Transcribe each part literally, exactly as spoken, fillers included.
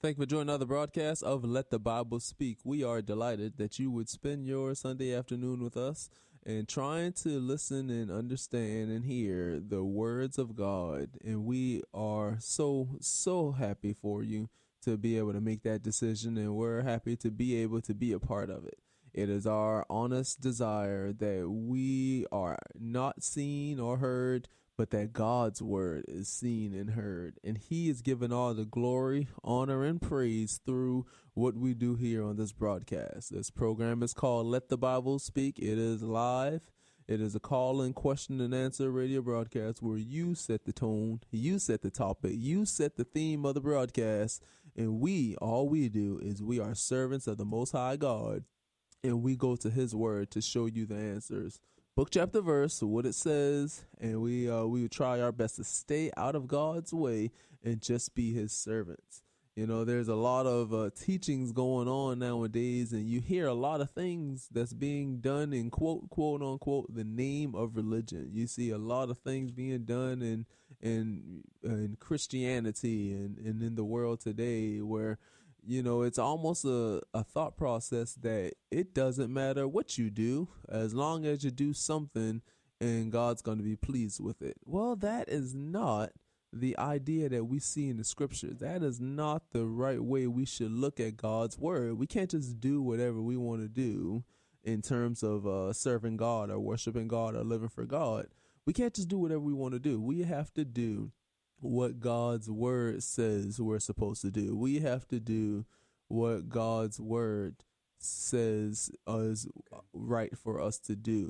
Thank you for joining another broadcast of Let the Bible Speak. We are delighted that you would spend your Sunday afternoon with us and trying to listen and understand and hear the words of God. And we are so, so happy for you to be able to make that decision, and we're happy to be able to be a part of it. It is our honest desire that we are not seen or heard, but that God's word is seen and heard. And he is given all the glory, honor, and praise through what we do here on this broadcast. This program is called Let the Bible Speak. It is live. It is a call and question and answer radio broadcast where you set the tone, you set the topic, you set the theme of the broadcast. And we, all we do is we are servants of the Most High God. And we go to his word to show you the answers. Book, chapter, verse, what it says, and we uh, we would try our best to stay out of God's way and just be his servants. You know, there's a lot of uh, teachings going on nowadays, and you hear a lot of things that's being done in quote, quote, unquote, the name of religion. You see a lot of things being done in in, in Christianity and, and in the world today where, you know, it's almost a, a thought process that it doesn't matter what you do as long as you do something and God's going to be pleased with it. Well, that is not the idea that we see in the scriptures. That is not the right way we should look at God's word. We can't just do whatever we want to do in terms of uh, serving God or worshiping God or living for God. We can't just do whatever we want to do. We have to do what God's word says we're supposed to do. We have to do what God's word says is right for us to do.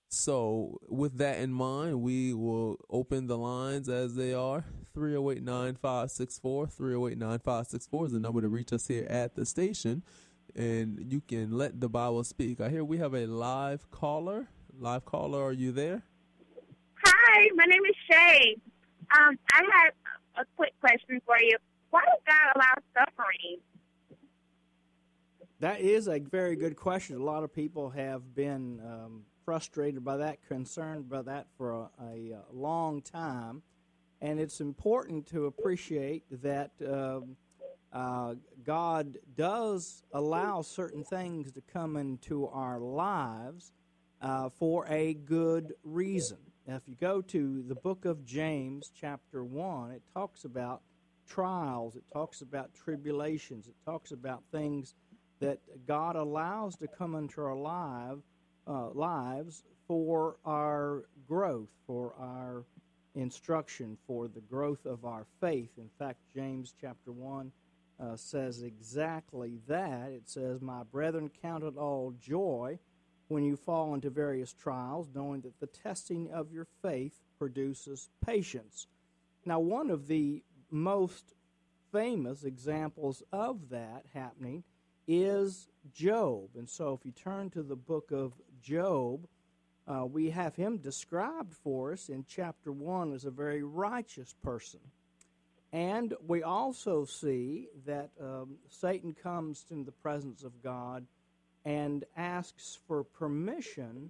So with that in mind, we will open the lines as they are. three oh eight, nine five six four, three oh eight, nine five six four is the number to reach us here at the station. And you can let the Bible speak. I hear we have a live caller. Live caller, are you there? Hi, my name is Shay. Um, I had a quick question for you. Why does God allow suffering? That is a very good question. A lot of people have been um, frustrated by that, concerned by that for a, a, a long time. And it's important to appreciate that um, uh, God does allow certain things to come into our lives uh, for a good reason. Now, if you go to the book of James, chapter one, it talks about trials, it talks about tribulations, it talks about things that God allows to come into our life, uh, lives for our growth, for our instruction, for the growth of our faith. In fact, James chapter one uh, says exactly that. It says, "My brethren, count it all joy when you fall into various trials, knowing that the testing of your faith produces patience." Now, one of the most famous examples of that happening is Job. And so if you turn to the book of Job, uh, we have him described for us in chapter one as a very righteous person. And we also see that um, Satan comes in the presence of God and asks for permission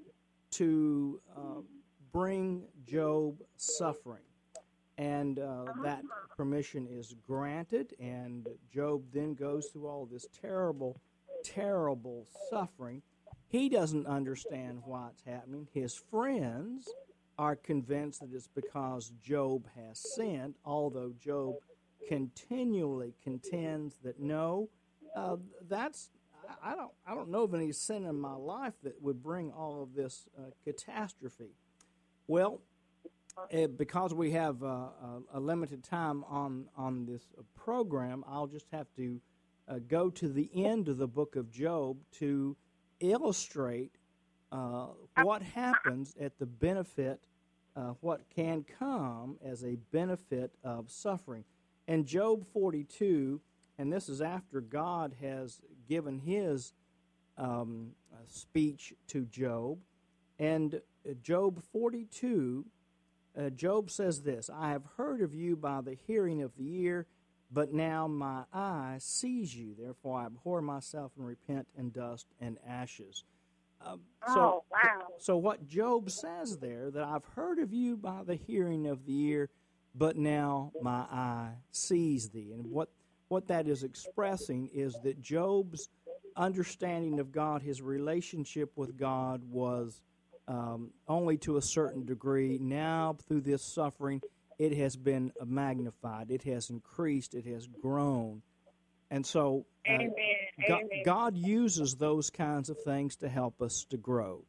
to uh, bring Job suffering. And uh, that permission is granted, and Job then goes through all this terrible, terrible suffering. He doesn't understand why it's happening. His friends are convinced that it's because Job has sinned, although Job continually contends that no, uh, that's I don't I don't know of any sin in my life that would bring all of this uh, catastrophe. Well, uh, because we have uh, a, a limited time on on this program, I'll just have to uh, go to the end of the book of Job to illustrate uh, what happens at the benefit, uh, what can come as a benefit of suffering. In Job forty-two, and this is after God has given his um, uh, speech to Job. And uh, Job forty-two, uh, Job says this, "I have heard of you by the hearing of the ear, but now my eye sees you. Therefore I abhor myself and repent in dust and ashes." Uh, so, oh, wow. So what Job says there, that I've heard of you by the hearing of the ear, but now my eye sees thee. And what what that is expressing is that Job's understanding of God, his relationship with God, was um, only to a certain degree. Now, through this suffering, it has been magnified. It has increased. It has grown. And so uh, Amen. God, Amen. God uses those kinds of things to help us to grow.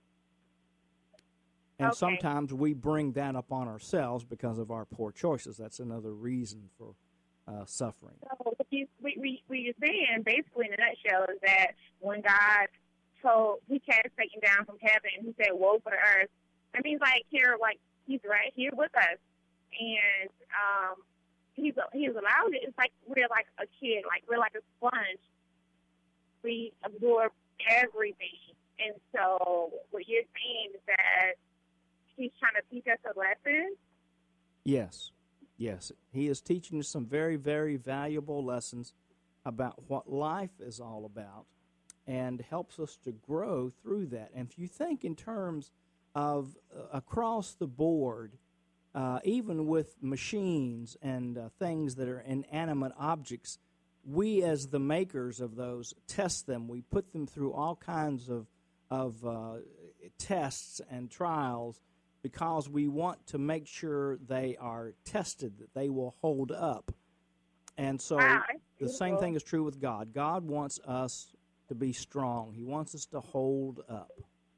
And Okay. sometimes we bring that upon ourselves because of our poor choices. That's another reason for uh, suffering. So what you, we, we, we you're saying, basically in a nutshell, is that when God told, he cast Satan down from heaven, and he said, woe for the earth, that means, like, here, like, he's right here with us. And um, he's, he's allowed it. It's like we're like a kid, like we're like a sponge. We absorb everything. And so what you're saying is that he's trying to teach us a lesson? Yes, yes. He is teaching us some very, very valuable lessons about what life is all about and helps us to grow through that. And if you think in terms of uh, across the board, uh, even with machines and uh, things that are inanimate objects, we as the makers of those test them. We put them through all kinds of, of uh, tests and trials because we want to make sure they are tested, that they will hold up. And so Wow, the same thing is true with God. God wants us to be strong. He wants us to hold up.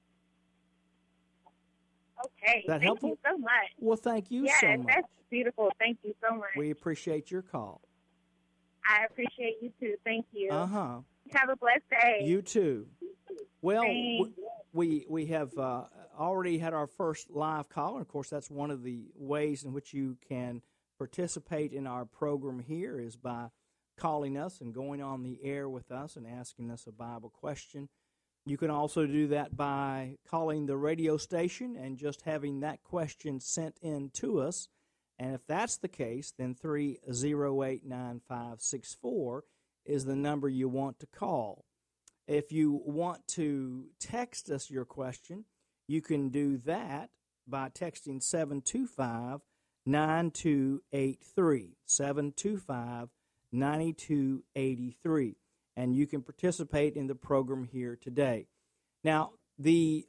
Okay. That thank helpful? you so much. Well, thank you Yes, so much. that's beautiful. Thank you so much. We appreciate your call. I appreciate you, too. Thank you. Uh-huh. Have a blessed day. You too. Well, Thanks. we we have uh, already had our first live caller. Of course, that's one of the ways in which you can participate in our program here is by calling us and going on the air with us and asking us a Bible question. You can also do that by calling the radio station and just having that question sent in to us. And if that's the case, then three oh eight, nine five six four is the number you want to call. If you want to text us your question, you can do that by texting seven two five, nine two eight three, seven two five, nine two eight three, and you can participate in the program here today. Now, the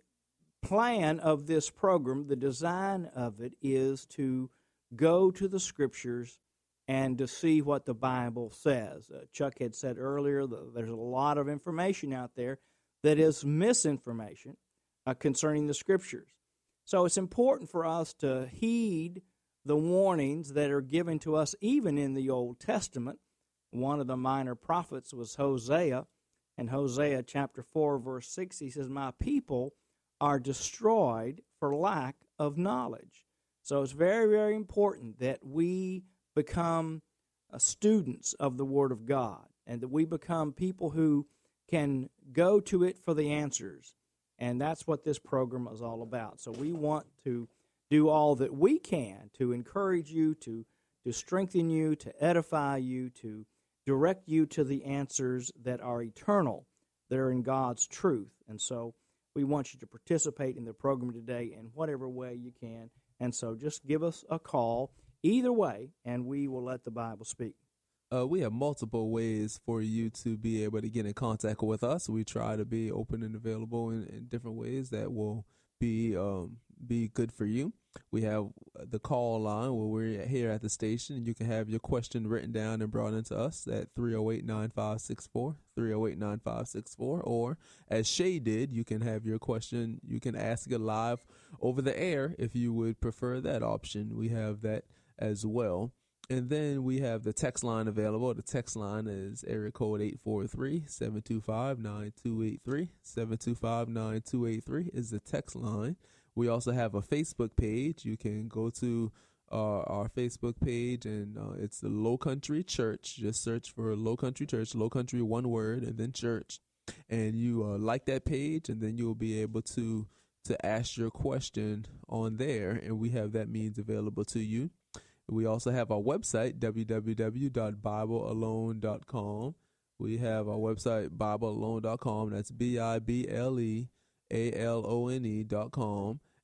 plan of this program, the design of it, is to go to the Scriptures and to see what the Bible says. Uh, Chuck had said earlier that there's a lot of information out there that is misinformation uh, concerning the Scriptures. So it's important for us to heed the warnings that are given to us even in the Old Testament. One of the minor prophets was Hosea. In Hosea chapter four, verse six, he says, "My people are destroyed for lack of knowledge." So it's very, very important that we become uh, students of the Word of God and that we become people who can go to it for the answers. And that's what this program is all about. So we want to do all that we can to encourage you, to, to strengthen you, to edify you, to direct you to the answers that are eternal, that are in God's truth. And so we want you to participate in the program today in whatever way you can. And so just give us a call either way, and we will let the Bible speak. Uh, we have multiple ways for you to be able to get in contact with us. We try to be open and available in, in different ways that will be um, be good for you. We have the call line where we're here at the station, and you can have your question written down and brought into us at three oh eight, nine five six four, three oh eight, nine five six four, or as Shay did, you can have your question, you can ask it live over the air if you would prefer that option. We have that as well. And then we have the text line available. The text line is area code eight four three, seven two five, nine two eight three. seven two five, nine two eight three is the text line. We also have a Facebook page. You can go to uh, our Facebook page, and uh, it's the Low Country Church. Just search for Low Country Church, Low Country, one word, and then church. And you uh, like that page, and then you'll be able to, to ask your question on there, and we have that means available to you. We also have our website, w w w dot bible alone dot com. We have our website, bible alone dot com. That's B I B L E A L O N E dot com.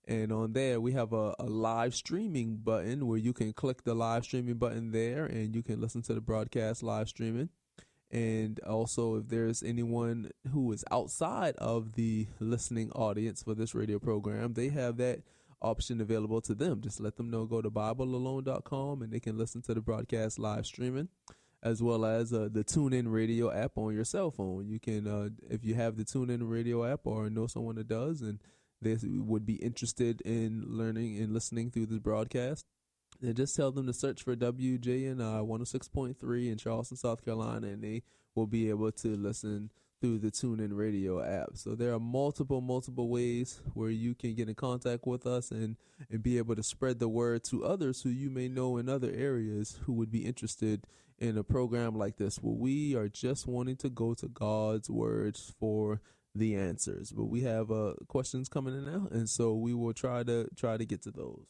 And on there, we have a, a live streaming button where you can click the live streaming button there and you can listen to the broadcast live streaming. And also, if there's anyone who is outside of the listening audience for this radio program, they have that option available to them. Just let them know, go to Bible Alone dot com and they can listen to the broadcast live streaming, as well as uh, the TuneIn Radio app on your cell phone. You can, uh, if you have the TuneIn Radio app or know someone that does and they would be interested in learning and listening through this broadcast, then just tell them to search for W J N I one oh six point three in Charleston, South Carolina, and they will be able to listen through the TuneIn Radio app. So there are multiple, multiple ways where you can get in contact with us and, and be able to spread the word to others who you may know in other areas who would be interested in a program like this, where we are just wanting to go to God's words for the answers. But we have uh, questions coming in now, and so we will try to try to get to those.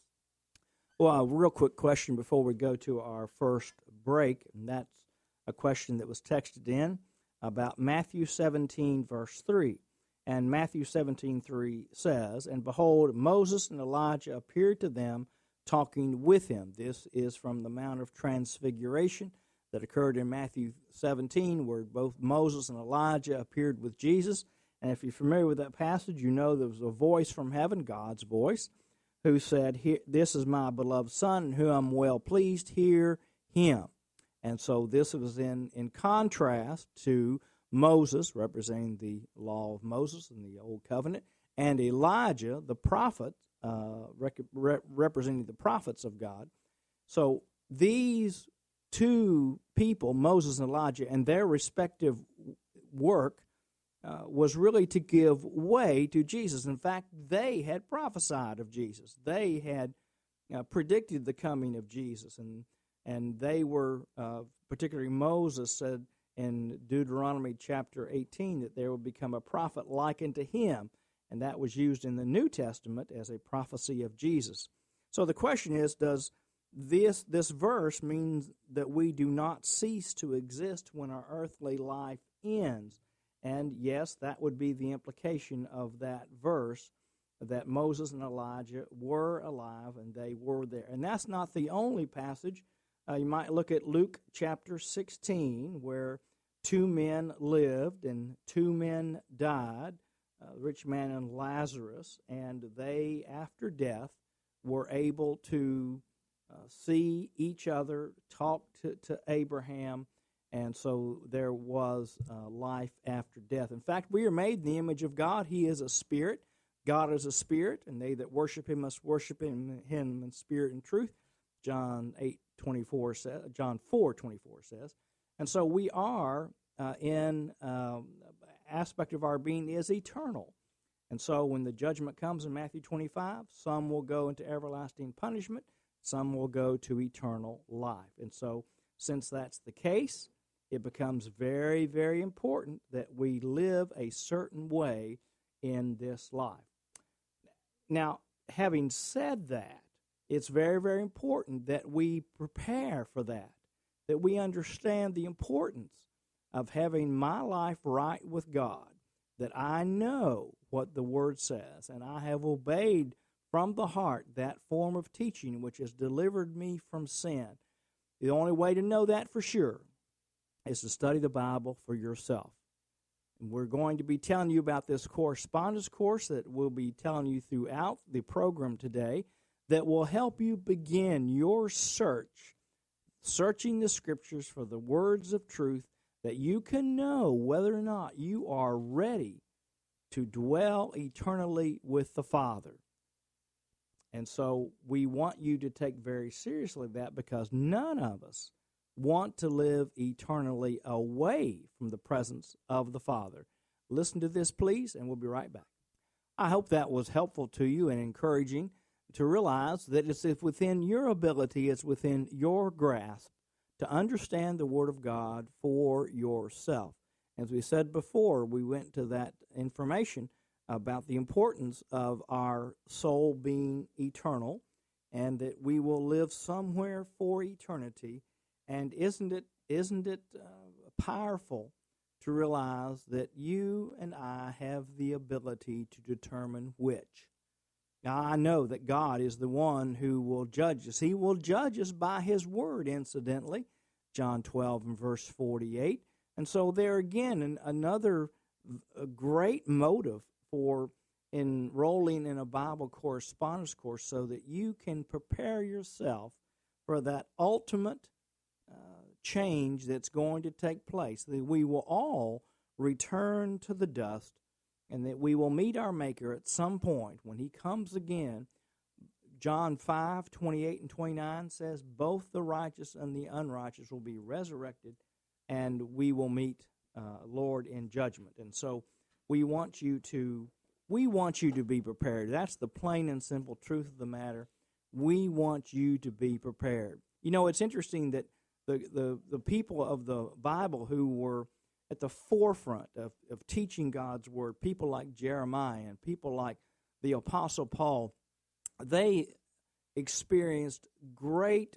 Well, a real quick question before we go to our first break, and that's a question that was texted in about Matthew seventeen, verse three. And Matthew seventeen, three says, "And behold, Moses and Elijah appeared to them, talking with him." This is from the Mount of Transfiguration that occurred in Matthew seventeen, where both Moses and Elijah appeared with Jesus. And if you're familiar with that passage, you know there was a voice from heaven, God's voice, who said, "This is my beloved Son, in whom I'm well pleased, hear him." And so this was in, in contrast to Moses, representing the law of Moses in the Old Covenant, and Elijah, the prophet, uh, rec- re- representing the prophets of God. So these two people, Moses and Elijah, and their respective work uh, was really to give way to Jesus. In fact, they had prophesied of Jesus. They had uh, predicted the coming of Jesus, and and they were, uh, particularly Moses said in Deuteronomy chapter eighteen that there would become a prophet like unto him, and that was used in the New Testament as a prophecy of Jesus. So the question is, does this this verse mean that we do not cease to exist when our earthly life ends? And yes, that would be the implication of that verse, that Moses and Elijah were alive and they were there. And that's not the only passage. Uh, you might look at Luke chapter sixteen, where two men lived and two men died, uh, the rich man and Lazarus, and they, after death, were able to uh, see each other, talk to, to Abraham, and so there was uh, life after death. In fact, we are made in the image of God. He is a spirit. God is a spirit, and they that worship him must worship him, him in spirit and truth. John eight twenty-four says, John four twenty-four says. And so we are uh, in um, aspect of our being is eternal. And so when the judgment comes in Matthew twenty-five, some will go into everlasting punishment, some will go to eternal life. And so since that's the case, it becomes very, very important that we live a certain way in this life. Now, having said that, it's very, very important that we prepare for that, that we understand the importance of having my life right with God, that I know what the Word says, and I have obeyed from the heart that form of teaching which has delivered me from sin. The only way to know that for sure is to study the Bible for yourself. And we're going to be telling you about this correspondence course that we'll be telling you throughout the program today that will help you begin your search, searching the Scriptures for the words of truth, that you can know whether or not you are ready to dwell eternally with the Father. And so we want you to take very seriously that, because none of us want to live eternally away from the presence of the Father. Listen to this, please, and we'll be right back. I hope that was helpful to you and encouraging to realize that it's within your ability, it's within your grasp to understand the Word of God for yourself. As we said before, we went to that information about the importance of our soul being eternal and that we will live somewhere for eternity. And isn't it isn't it uh, powerful to realize that you and I have the ability to determine which? Now, I know that God is the one who will judge us. He will judge us by His word, incidentally, John twelve and verse forty-eight. And so there again, an, another a great motive for enrolling in a Bible correspondence course so that you can prepare yourself for that ultimate uh, change that's going to take place, that we will all return to the dust and that we will meet our Maker at some point when He comes again. John five, twenty-eight and twenty-nine says, both the righteous and the unrighteous will be resurrected, and we will meet uh, Lord in judgment. And so we want you to we want you to be prepared. That's the plain and simple truth of the matter. We want you to be prepared. You know, it's interesting that the the, the people of the Bible who were at the forefront of, of teaching God's word, people like Jeremiah and people like the Apostle Paul, they experienced great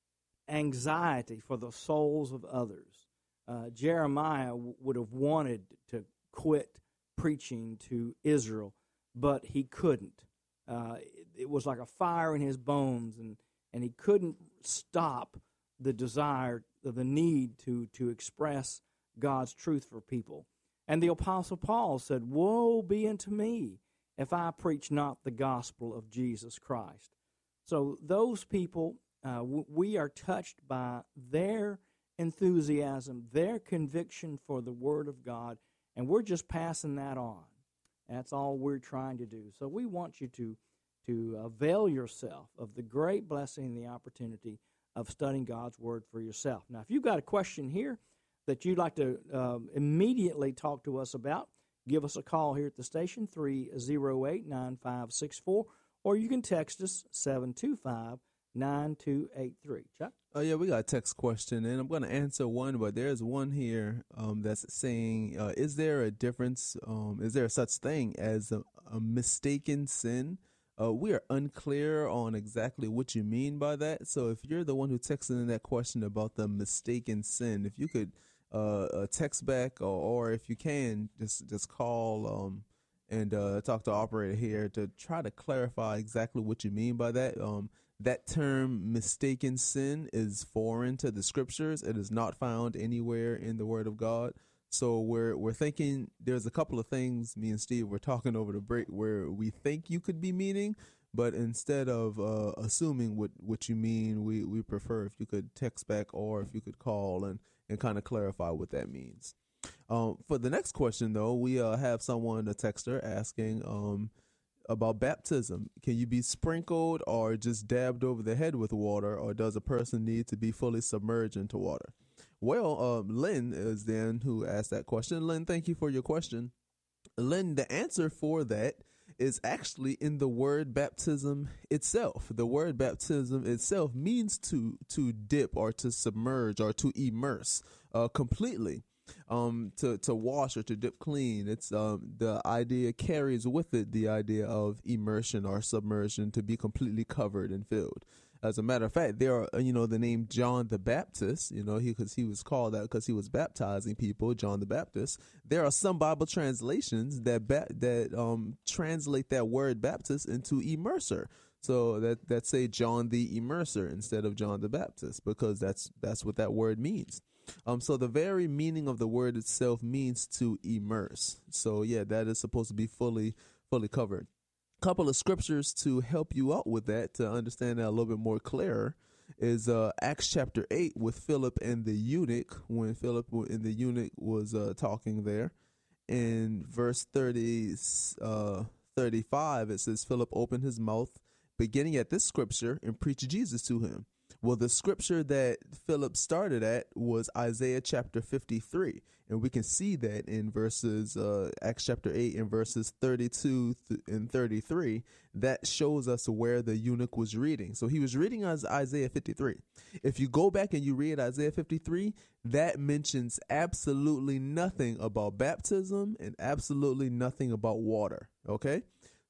anxiety for the souls of others. Uh, Jeremiah w- would have wanted to quit preaching to Israel, but he couldn't. Uh, it, it was like a fire in his bones, and, and he couldn't stop the desire, the need to, to express God's truth for people. And the Apostle Paul said, woe be unto me if I preach not the gospel of Jesus Christ. So those people, uh, w- we are touched by their enthusiasm, their conviction for the Word of God, and we're just passing that on. That's all we're trying to do. So we want you to, to avail yourself of the great blessing and the opportunity of studying God's Word for yourself. Now, if you've got a question here that you'd like to uh, immediately talk to us about, give us a call here at the station, three oh eight, nine five six four, or you can text us, seven two five, nine two eight three. Chuck? Oh, yeah, we got a text question, and I'm going to answer one, but there's one here um, that's saying, uh, is there a difference, um, is there such thing as a, a mistaken sin? Uh, we are unclear on exactly what you mean by that, so if you're the one who texted in that question about the mistaken sin, if you could uh, uh, text back, or, or if you can, just, just call um, and uh, talk to the operator here to try to clarify exactly what you mean by that. Um, That term mistaken sin is foreign to the scriptures. It is not found anywhere in the Word of God. So we're we're thinking there's a couple of things me and Steve were talking over the break where we think you could be meaning, but instead of uh, assuming what, what you mean, we, we prefer if you could text back or if you could call and, and kind of clarify what that means. Um, for the next question, though, we uh, have someone, a texter, asking um, about baptism. Can you be sprinkled or just dabbed over the head with water, or does a person need to be fully submerged into water? Well, um, Lynn is then who asked that question. Lynn, thank you for your question. Lynn, the answer for that is actually in the word baptism itself. The word baptism itself means to to dip or to submerge or to immerse uh, completely. Um, to, to wash or to dip clean. It's um, the idea carries with it the idea of immersion or submersion, to be completely covered and filled. As a matter of fact, there are, you know, the name John the Baptist, you know, he because he was called that because he was baptizing people, John the Baptist. There are some Bible translations that ba- that um, translate that word Baptist into immerser. So that that say John the Immerser instead of John the Baptist, because that's that's what that word means. Um, so the very meaning of the word itself means to immerse. So yeah, that is supposed to be fully, fully covered. Couple of scriptures to help you out with that, to understand that a little bit more clearer, is uh, Acts chapter eight with Philip and the eunuch, when Philip and the eunuch was uh, talking there. In verse thirty, uh, thirty-five, it says, Philip opened his mouth, beginning at this scripture, and preached Jesus to him. Well, the scripture that Philip started at was Isaiah chapter fifty-three, and we can see that in verses, uh, Acts chapter eight and verses thirty-two and thirty-three, that shows us where the eunuch was reading. So he was reading as Isaiah fifty-three. If you go back and you read Isaiah fifty-three, that mentions absolutely nothing about baptism and absolutely nothing about water, okay?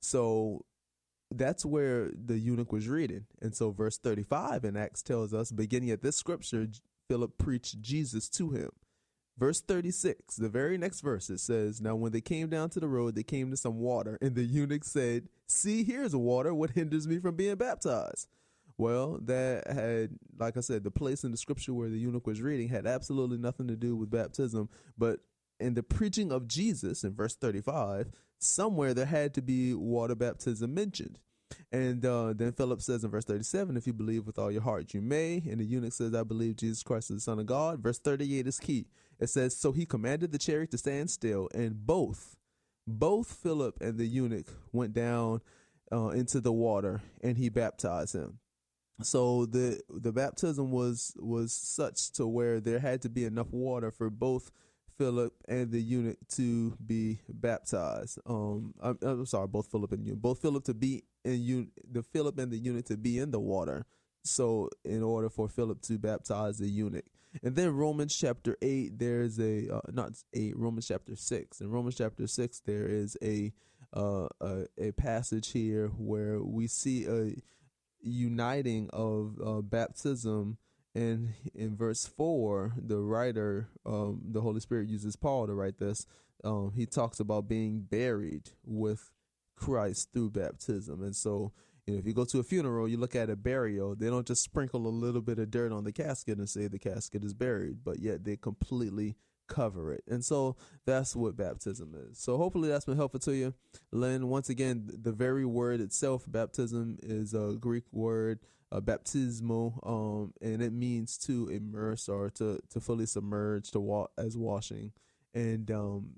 So that's where the eunuch was reading. And so verse thirty-five in Acts tells us, beginning at this scripture, Philip preached Jesus to him. Verse thirty-six, the very next verse, it says, now when they came down to the road, they came to some water, and the eunuch said, see, here's water. What hinders me from being baptized? Well, that had, like I said, the place in the scripture where the eunuch was reading had absolutely nothing to do with baptism. But in the preaching of Jesus, in verse thirty-five, somewhere there had to be water baptism mentioned. And uh, then Philip says in verse thirty-seven, if you believe with all your heart, you may. And the eunuch says, I believe Jesus Christ is the Son of God. Verse thirty-eight is key. It says, so he commanded the chariot to stand still, and both, both Philip and the eunuch went down uh, into the water, and he baptized him. So the the baptism was was such to where there had to be enough water for both Philip and the eunuch to be baptized. Um, I'm, I'm sorry, both Philip and the eunuch, both Philip to be in un, the Philip and the eunuch to be in the water. So in order for Philip to baptize the eunuch. And then Romans chapter eight, there's a, uh, not eight, Romans chapter six. In Romans chapter six, there is a, uh, a, a passage here where we see a uniting of uh, baptism. And in verse four, the writer, um, the Holy Spirit uses Paul to write this. Um, he talks about being buried with Christ through baptism. And so, you know, if you go to a funeral, you look at a burial, they don't just sprinkle a little bit of dirt on the casket and say the casket is buried, but yet they completely cover it. And so that's what baptism is. So hopefully that's been helpful to you. Lynn, once again, the very word itself, baptism, is a Greek word, uh, baptismo, um, and it means to immerse or to, to fully submerge, to wa- as washing. And um,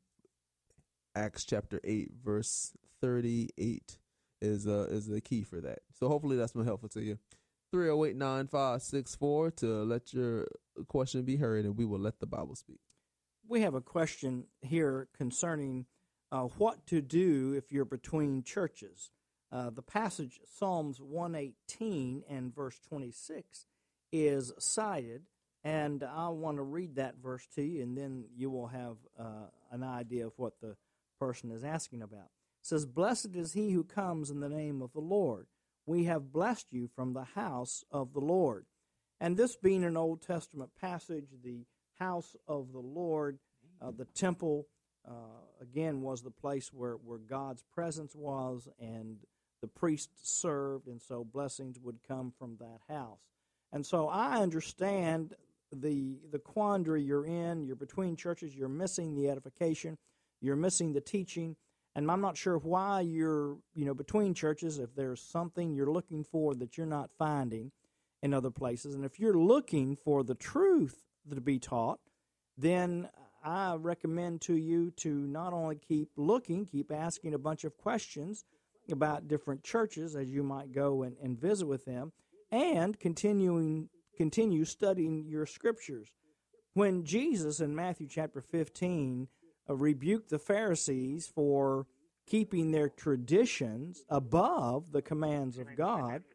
Acts chapter eight, verse thirty-eight is uh, is the key for that. So hopefully that's been helpful to you. three oh eight, nine five six four to let your question be heard, and we will let the Bible speak. We have a question here concerning uh, what to do if you're between churches. Uh, the passage, Psalms one eighteen and verse twenty-six, is cited, and I want to read that verse to you, and then you will have uh, an idea of what the person is asking about. It says, blessed is he who comes in the name of the Lord. We have blessed you from the house of the Lord. And this being an Old Testament passage, the house of the Lord, uh, the temple, uh, again, was the place where, where God's presence was and the priests served, and so blessings would come from that house. And so I understand the the quandary you're in. You're between churches. You're missing the edification. You're missing the teaching. And I'm not sure why you're, you know, between churches, if there's something you're looking for that you're not finding in other places. And if you're looking for the truth to be taught, then I recommend to you to not only keep looking, keep asking a bunch of questions about different churches as you might go and, and visit with them, and continuing continue studying your scriptures. When Jesus in Matthew chapter fifteen uh, rebuked the Pharisees for keeping their traditions above the commands of God,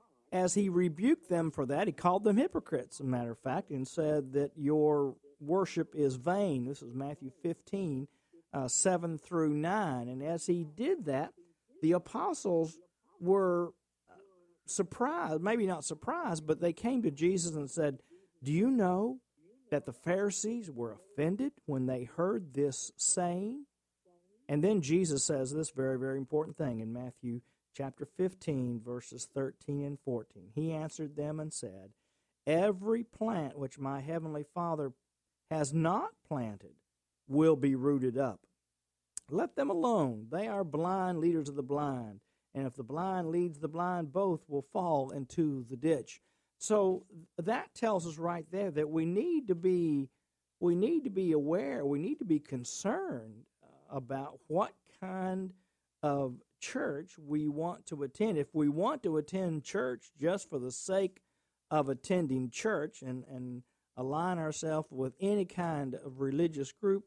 as he rebuked them for that, he called them hypocrites, as a matter of fact, and said that your worship is vain. This is Matthew fifteen, uh, seven through nine. And as he did that, the apostles were surprised, maybe not surprised, but they came to Jesus and said, do you know that the Pharisees were offended when they heard this saying? And then Jesus says this very, very important thing in Matthew chapter fifteen, verses thirteen and fourteen. He answered them and said, every plant which my heavenly Father has not planted will be rooted up. Let them alone. They are blind leaders of the blind. And if the blind leads the blind, both will fall into the ditch. So that tells us right there that we need to be, we need to be aware, we need to be concerned about what kind of church we want to attend. If we want to attend church just for the sake of attending church and, and align ourselves with any kind of religious group,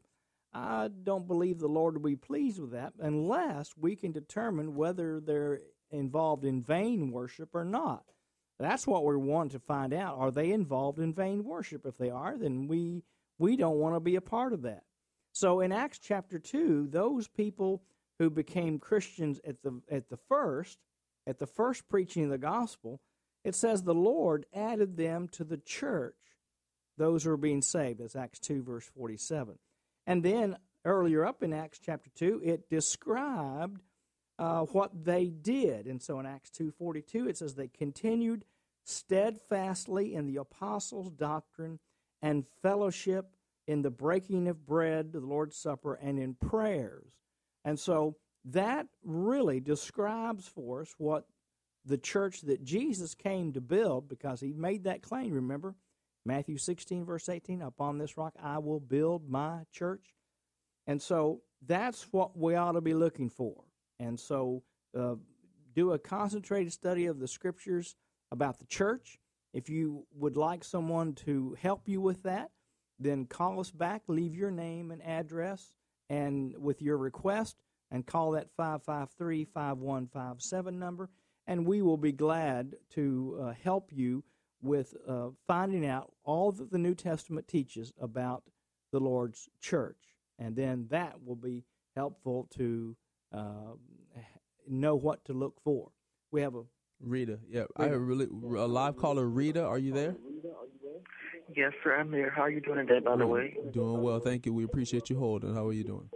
I don't believe the Lord will be pleased with that unless we can determine whether they're involved in vain worship or not. That's what we want to find out. Are they involved in vain worship? If they are, then we we don't want to be a part of that. So in Acts chapter two, those people who became Christians at the at the first, at the first preaching of the gospel, it says the Lord added them to the church. those who are being saved. That's Acts two, verse forty-seven. And then earlier up in Acts chapter two, it described uh, what they did. And so in Acts two forty-two, it says they continued steadfastly in the apostles' doctrine and fellowship, in the breaking of bread, the Lord's Supper, and in prayers. And so that really describes for us what the church that Jesus came to build, because he made that claim, remember? Matthew sixteen, verse eighteen, upon this rock I will build my church. And so that's what we ought to be looking for. And so uh, do a concentrated study of the Scriptures about the church. If you would like someone to help you with that, then call us back, leave your name and address and with your request, and call that five five three, five one five seven number, and we will be glad to uh, help you with uh, finding out all that the New Testament teaches about the Lord's church. And then that will be helpful to uh, know what to look for. We have a Rita, yeah, Rita. I heard really a live caller. Rita, are you there? Yes, sir, I'm there. How are you doing today, by the way? Doing well, thank you. We appreciate you holding. How are you doing?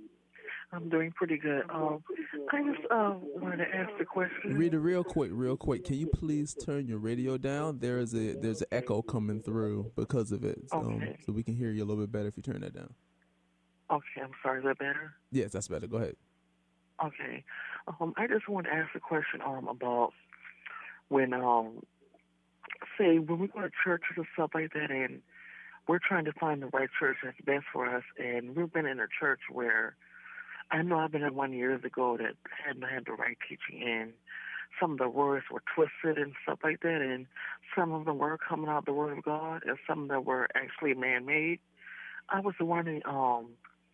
I'm doing pretty good. Um, I just uh, wanted to ask the question. Rita, real quick, real quick. Can you please turn your radio down? There is a there's an echo coming through because of it. Okay. Um, so we can hear you a little bit better if you turn that down. Okay, I'm sorry. Is that better? Yes, that's better. Go ahead. Okay. Um, I just want to ask a question um about when um say when we go to churches and stuff like that, and we're trying to find the right church that's best for us, and we've been in a church where I know I've been in one years ago that hadn't had the right teaching, and some of the words were twisted and stuff like that, and some of them were coming out the Word of God, and some of them were actually man-made. I was wondering, um,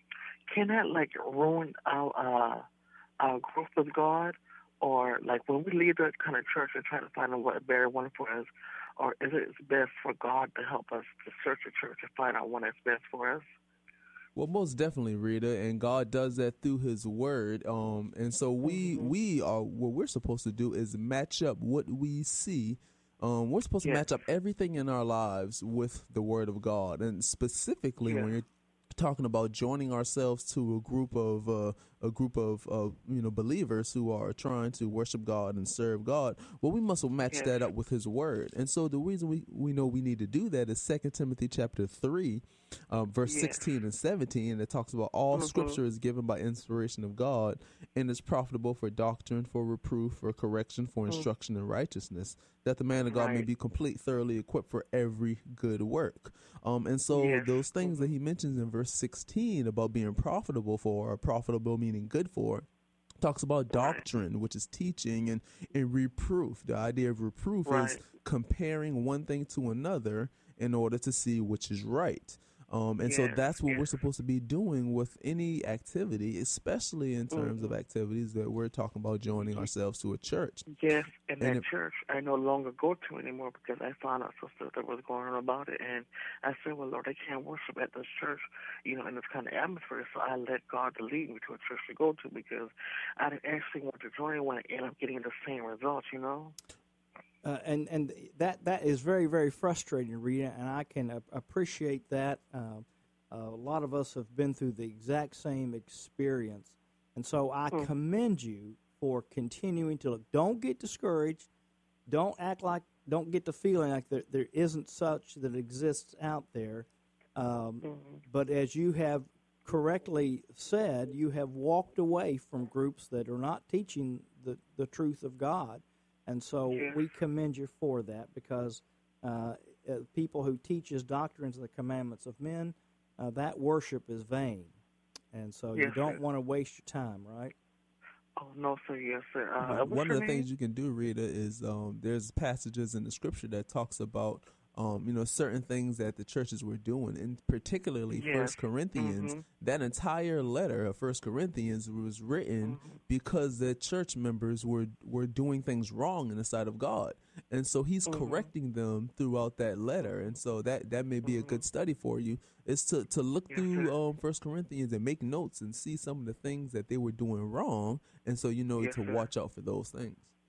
can that like ruin our uh, our growth with God, or like when we leave that kind of church and try to find a better one for us, or is it best for God to help us to search the church and find out one that's best for us? Well, most definitely, Rita, and God does that through His Word. Um, and so we mm-hmm. we are what we're supposed to do is match up what we see. Um, we're supposed yes. to match up everything in our lives with the Word of God, and specifically yes. when you're talking about joining ourselves to a group of uh, a group of uh, you know believers who are trying to worship God and serve God. Well, we must match yes. that up with His Word, and so the reason we, we know we need to do that is Second Timothy chapter three. Um, verse yes. sixteen and seventeen, it talks about all mm-hmm. Scripture is given by inspiration of God and is profitable for doctrine, for reproof, for correction, for instruction in righteousness, that the man of God right. may be complete, thoroughly equipped for every good work. Um, and so yes. those things mm-hmm. that he mentions in verse sixteen about being profitable for, or profitable meaning good for, talks about doctrine, which is teaching, and, and reproof. The idea of reproof right. is comparing one thing to another in order to see which is right. Um, and yes, so that's what yes. we're supposed to be doing with any activity, especially in terms mm-hmm. of activities that we're talking about joining ourselves to a church. Yes, and, and that it, church I no longer go to anymore because I found out some stuff that was going on about it. And I said, well, Lord, I can't worship at this church, you know, in this kind of atmosphere. So I let God lead me to a church to go to because I didn't actually want to join one and end up getting the same results, you know. Uh, and and that, that is very, very frustrating, Rita, and I can uh, appreciate that. Uh, uh, a lot of us have been through the exact same experience. And so I mm. commend you for continuing to look. Don't get discouraged. Don't act like, don't get the feeling like there, there isn't such that exists out there. Um, mm-hmm. But as you have correctly said, you have walked away from groups that are not teaching the, the truth of God. And so yeah. we commend you for that because uh, uh, people who teach His doctrines and the commandments of men, uh, that worship is vain. And so yes, you don't want to waste your time, right? Oh, no, sir. Yes, sir. Uh, right. One of the name? things you can do, Rita, is um, there's passages in the Scripture that talks about Um, you know, certain things that the churches were doing, and particularly yes. First Corinthians. Mm-hmm. That entire letter of First Corinthians was written mm-hmm. because the church members were were doing things wrong in the sight of God, and so he's mm-hmm. correcting them throughout that letter. And so that, that may be mm-hmm. a good study for you, is to, to look yes, through um, First Corinthians and make notes and see some of the things that they were doing wrong, and so you know yes, to sir. watch out for those things.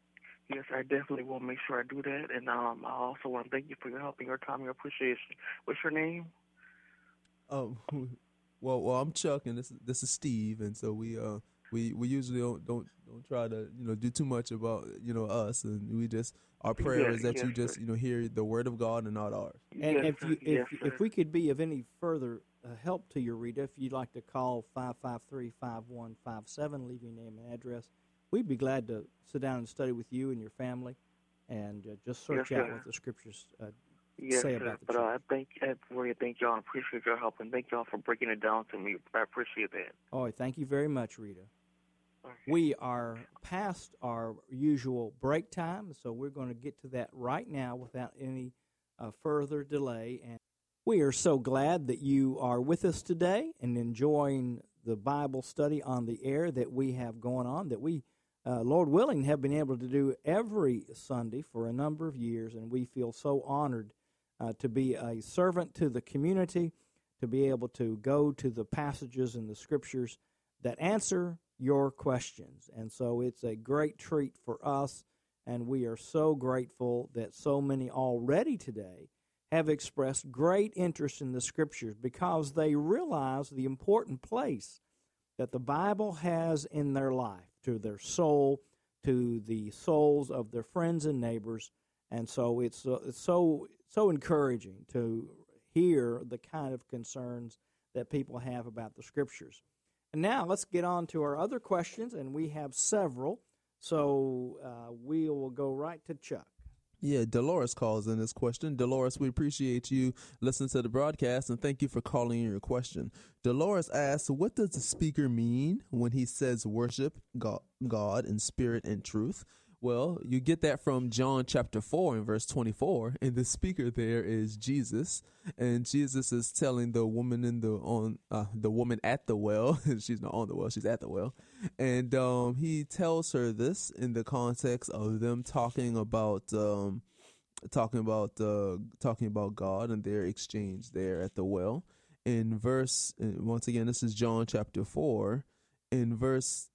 Yes, I definitely will make sure I do that. And um, I also want to thank you for your help and your time and your appreciation. What's your name? Um, well, well, I'm Chuck, and this is this is Steve, and so we uh we, we usually don't, don't don't try to you know do too much about you know us, and we just our prayer Yes, is that yes, you just sir. you know hear the word of God and not ours. And Yes, if sir. you if Yes, if sir. we could be of any further uh, help to you, Rita, if you'd like to call five five three, five one five seven, leave your name and address, we'd be glad to sit down and study with you and your family, and uh, just search Yes, out sir. what the scriptures uh, Yes, say sir. about the But church. uh, I thank, I really thank y'all and appreciate your help, and thank y'all for breaking it down to me. I appreciate that. Oh, thank you very much, Rita. Okay. We are past our usual break time, so we're going to get to that right now without any uh, further delay. And we are so glad that you are with us today and enjoying the Bible study on the air that we have going on, that we, uh, Lord willing, have been able to do every Sunday for a number of years, and we feel so honored uh, to be a servant to the community, to be able to go to the passages in the Scriptures that answer your questions. And so it's a great treat for us, and we are so grateful that so many already today have expressed great interest in the Scriptures because they realize the important place that the Bible has in their life, to their soul, to the souls of their friends and neighbors. And so it's, uh, it's so so encouraging to hear the kind of concerns that people have about the Scriptures. And now let's get on to our other questions, and we have several. So uh, we will go right to Chuck. Yeah, Dolores calls in this question. Dolores, we appreciate you listening to the broadcast, and thank you for calling in your question. Dolores asks, what does the speaker mean when he says worship God, God in spirit and truth? Well, you get that from John chapter four and verse twenty-four, and the speaker there is Jesus, and Jesus is telling the woman in the on uh, the woman at the well. She's not on the well; she's at the well, and um, he tells her this in the context of them talking about um, talking about uh, talking about God and their exchange there at the well. In verse, once again, this is John chapter four. In verse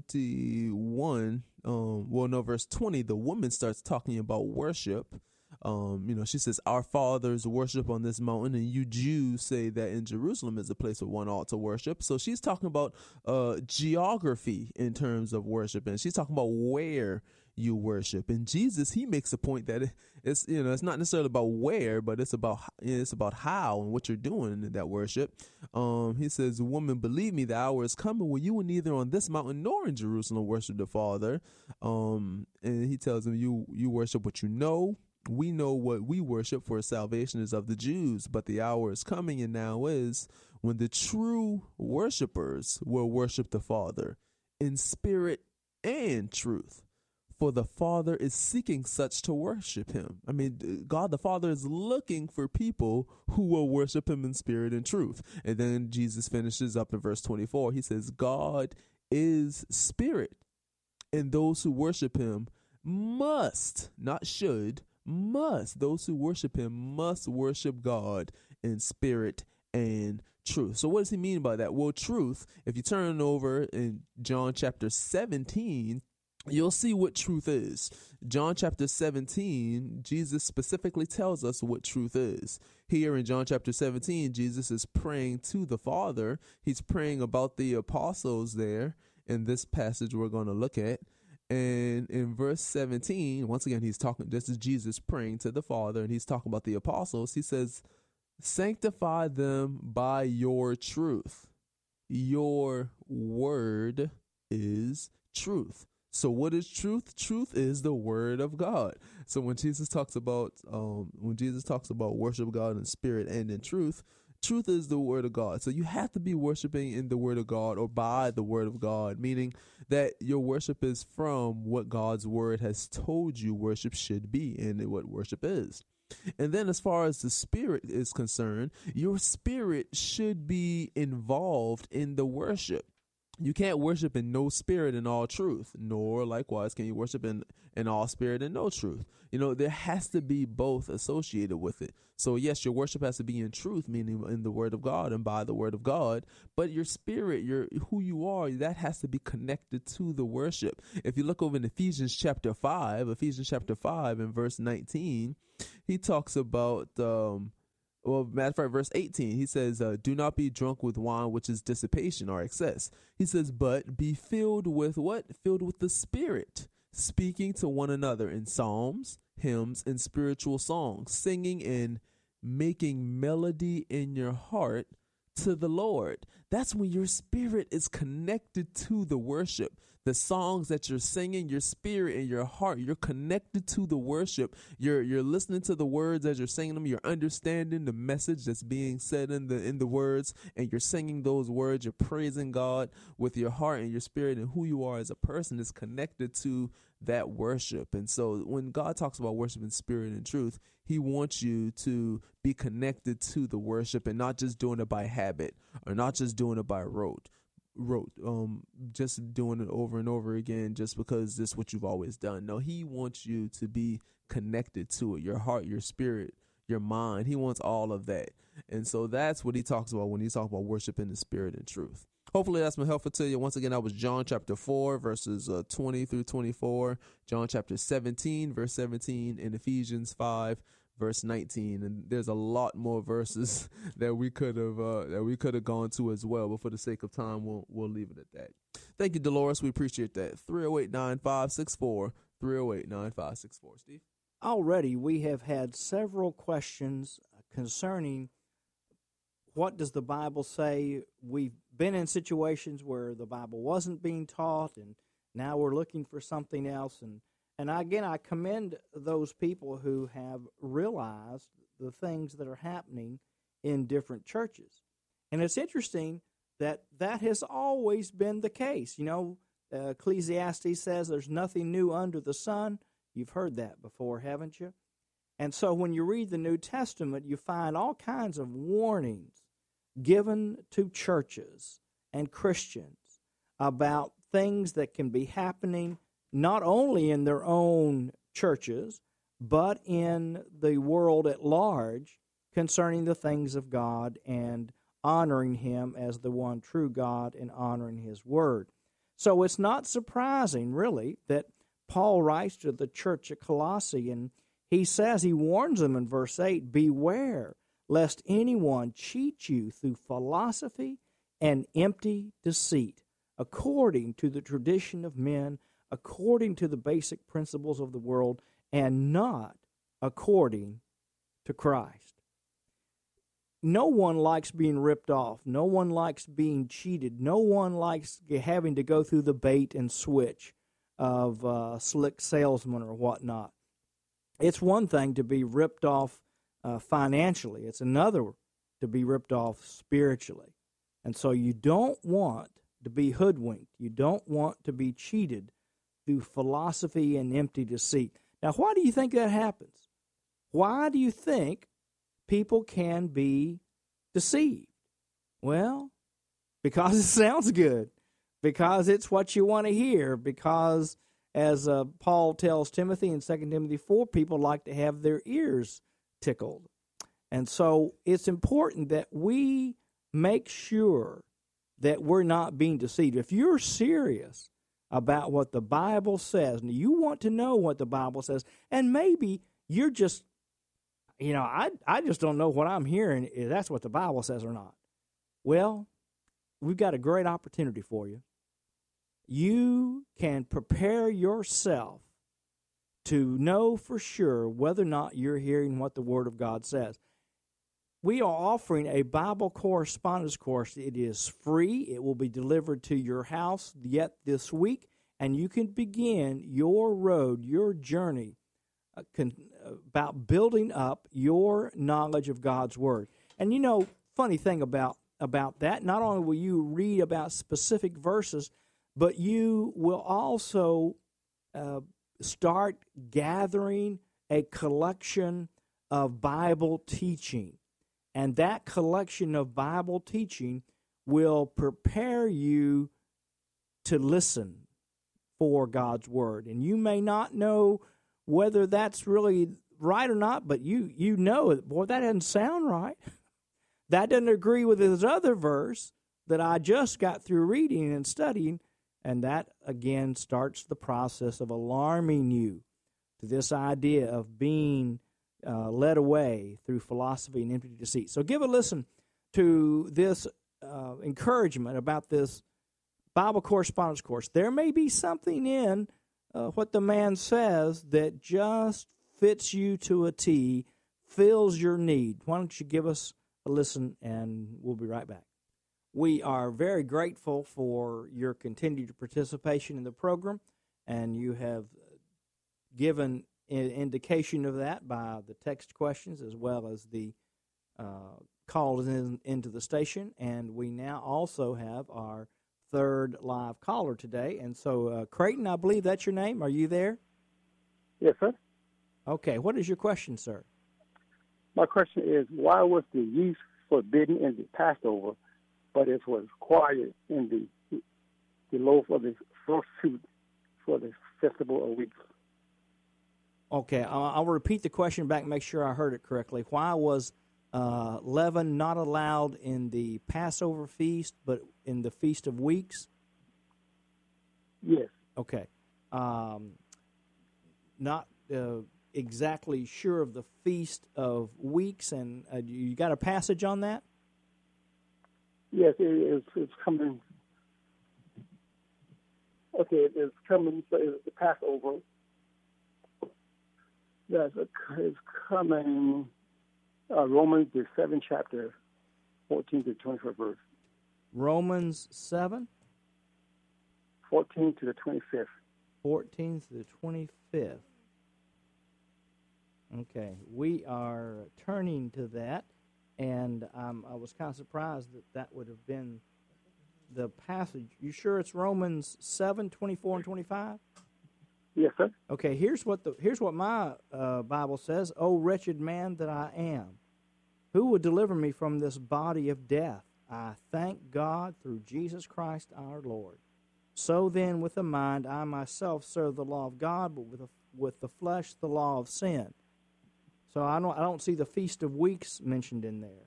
twenty-one, um, well, no, verse twenty, the woman starts talking about worship. Um, you know, she says, our fathers worship on this mountain, and you Jews say that in Jerusalem is a place where one ought to worship. So she's talking about uh, geography in terms of worship, and she's talking about where you worship. And Jesus, he makes a point that it's, you know, it's not necessarily about where, but it's about it's about how and what you're doing in that worship. Um, he says, woman, believe me, the hour is coming when you will neither on this mountain nor in Jerusalem worship the Father. Um, and he tells him, you you worship what you know. We know what we worship, for salvation is of the Jews, but the hour is coming and now is when the true worshipers will worship the Father in spirit and truth. For the Father is seeking such to worship him. I mean, God the Father is looking for people who will worship him in spirit and truth. And then Jesus finishes up in verse twenty-four. He says, God is spirit, and those who worship him must, not should, must, those who worship him must worship God in spirit and truth. So what does he mean by that? Well, truth, if you turn over in John chapter seventeen, you'll see what truth is. John chapter seventeen, Jesus specifically tells us what truth is. Here in John chapter seventeen, Jesus is praying to the Father. He's praying about the apostles there in this passage we're going to look at. And in verse seventeen, once again, he's talking, this is Jesus praying to the Father, and he's talking about the apostles. He says, sanctify them by your truth. Your word is truth. So what is truth? Truth is the word of God. So when Jesus talks about um, when Jesus talks about worship God in spirit and in truth, truth is the word of God. So you have to be worshiping in the word of God or by the word of God, meaning that your worship is from what God's word has told you worship should be and what worship is. And then as far as the spirit is concerned, your spirit should be involved in the worship. You can't worship in no spirit and all truth, nor likewise can you worship in, in all spirit and no truth. You know, there has to be both associated with it. So yes, your worship has to be in truth, meaning in the word of God and by the word of God, but your spirit, your who you are, that has to be connected to the worship. If you look over in Ephesians chapter five, Ephesians chapter five and verse nineteen, he talks about, um, well, matter of fact, verse eighteen, he says, uh, do not be drunk with wine, which is dissipation or excess. He says, but be filled with what? Filled with the Spirit, speaking to one another in psalms, hymns, and spiritual songs, singing and making melody in your heart to the Lord. That's when your spirit is connected to the worship. The songs that you're singing, your spirit and your heart, you're connected to the worship. You're you're listening to the words as you're singing them. You're understanding the message that's being said in the in the words, and you're singing those words. You're praising God with your heart and your spirit, and who you are as a person is connected to that worship. And so when God talks about worship in spirit and truth, he wants you to be connected to the worship and not just doing it by habit or not just doing it by rote. wrote um just doing it over and over again just because this is what you've always done. No, he wants you to be connected to it, your heart, your spirit, your mind. He wants all of that. And so that's what he talks about when he talks about worship in the spirit and truth. Hopefully that's been helpful to you. Once again, that was John chapter four, verses uh, twenty through twenty-four, John chapter seventeen, verse seventeen, and Ephesians five, verse nineteen. And there's a lot more verses that we could have uh, that we could have gone to as well, but for the sake of time, we'll we'll leave it at that. Thank you, Dolores. We appreciate that. three oh eight, nine five six four, three oh eight, nine five six four. Steve? Already we have had several questions concerning what does the Bible say. We've been in situations where the Bible wasn't being taught, and now we're looking for something else. And And again, I commend those people who have realized the things that are happening in different churches. And it's interesting that that has always been the case. You know, uh, Ecclesiastes says there's nothing new under the sun. You've heard that before, haven't you? And so when you read the New Testament, you find all kinds of warnings given to churches and Christians about things that can be happening not only in their own churches, but in the world at large concerning the things of God and honoring Him as the one true God and honoring His Word. So it's not surprising, really, that Paul writes to the church at Colossae, and he says, he warns them in verse eight, beware lest anyone cheat you through philosophy and empty deceit, according to the tradition of men, according to the basic principles of the world, and not according to Christ. No one likes being ripped off. No one likes being cheated. No one likes having to go through the bait and switch of uh, slick salesmen or whatnot. It's one thing to be ripped off uh, financially. It's another to be ripped off spiritually. And so you don't want to be hoodwinked. You don't want to be cheated through philosophy and empty deceit. Now, why do you think that happens? Why do you think people can be deceived? Well, because it sounds good, because it's what you want to hear, because, as uh, Paul tells Timothy in Second Timothy four, people like to have their ears tickled. And so it's important that we make sure that we're not being deceived. If you're serious about what the Bible says, and you want to know what the Bible says, and maybe you're just, you know, I I just don't know what I'm hearing, if that's what the Bible says or not. Well, we've got a great opportunity for you. You can prepare yourself to know for sure whether or not you're hearing what the Word of God says. We are offering a Bible correspondence course. It is free. It will be delivered to your house yet this week, and you can begin your road, your journey uh, con- about building up your knowledge of God's Word. And you know, funny thing about, about that, not only will you read about specific verses, but you will also uh, start gathering a collection of Bible teaching. And that collection of Bible teaching will prepare you to listen for God's word. And you may not know whether that's really right or not, but you, you know, boy, that doesn't sound right. That doesn't agree with this other verse that I just got through reading and studying. And that, again, starts the process of alarming you to this idea of being uh, led away through philosophy and empty deceit. So give a listen to this uh, encouragement about this Bible correspondence course. There may be something in uh, what the man says that just fits you to a T, fills your need. Why don't you give us a listen, and we'll be right back. We are very grateful for your continued participation in the program, and you have given an indication of that by the text questions as well as the uh, calls in, into the station. And we now also have our third live caller today. And so, uh, Creighton, I believe that's your name. Are you there? Yes, sir. Okay. What is your question, sir? My question is, why was the yeast forbidden in the Passover, but it was required in the the loaf of the first fruit for the festival of weeks? Okay, I'll, I'll repeat the question back and make sure I heard it correctly. Why was uh, leaven not allowed in the Passover feast, but in the Feast of Weeks? Yes. Okay. Um, not uh, exactly sure of the Feast of Weeks, and uh, you got a passage on that? Yes, it, it's, it's coming. Okay, it's coming. So it's the Passover. Yes, it's coming. Uh, Romans, the seventh chapter, fourteen to twenty-fifth verse. Romans seven? fourteen to the twenty-fifth. fourteen to the twenty-fifth. Okay, we are turning to that, and um, I was kind of surprised that that would have been the passage. You sure it's Romans seven, twenty-four and twenty-five? Yes, sir. Okay, here's what the here's what my uh, Bible says. "O wretched man that I am, who will deliver me from this body of death? I thank God through Jesus Christ our Lord. So then, with the mind, I myself serve the law of God, but with the, with the flesh, the law of sin." So I don't I don't see the Feast of Weeks mentioned in there.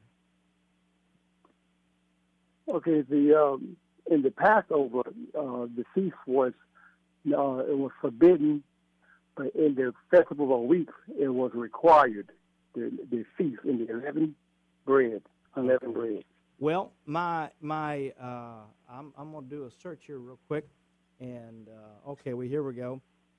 Okay, the um, in the Passover, uh, the feast was uh, it was forbidden, but in the festival of weeks, it was required. The the feast in the unleavened bread, unleavened bread. Well, my my uh, I'm I'm gonna do a search here real quick, and uh, okay, well here we go.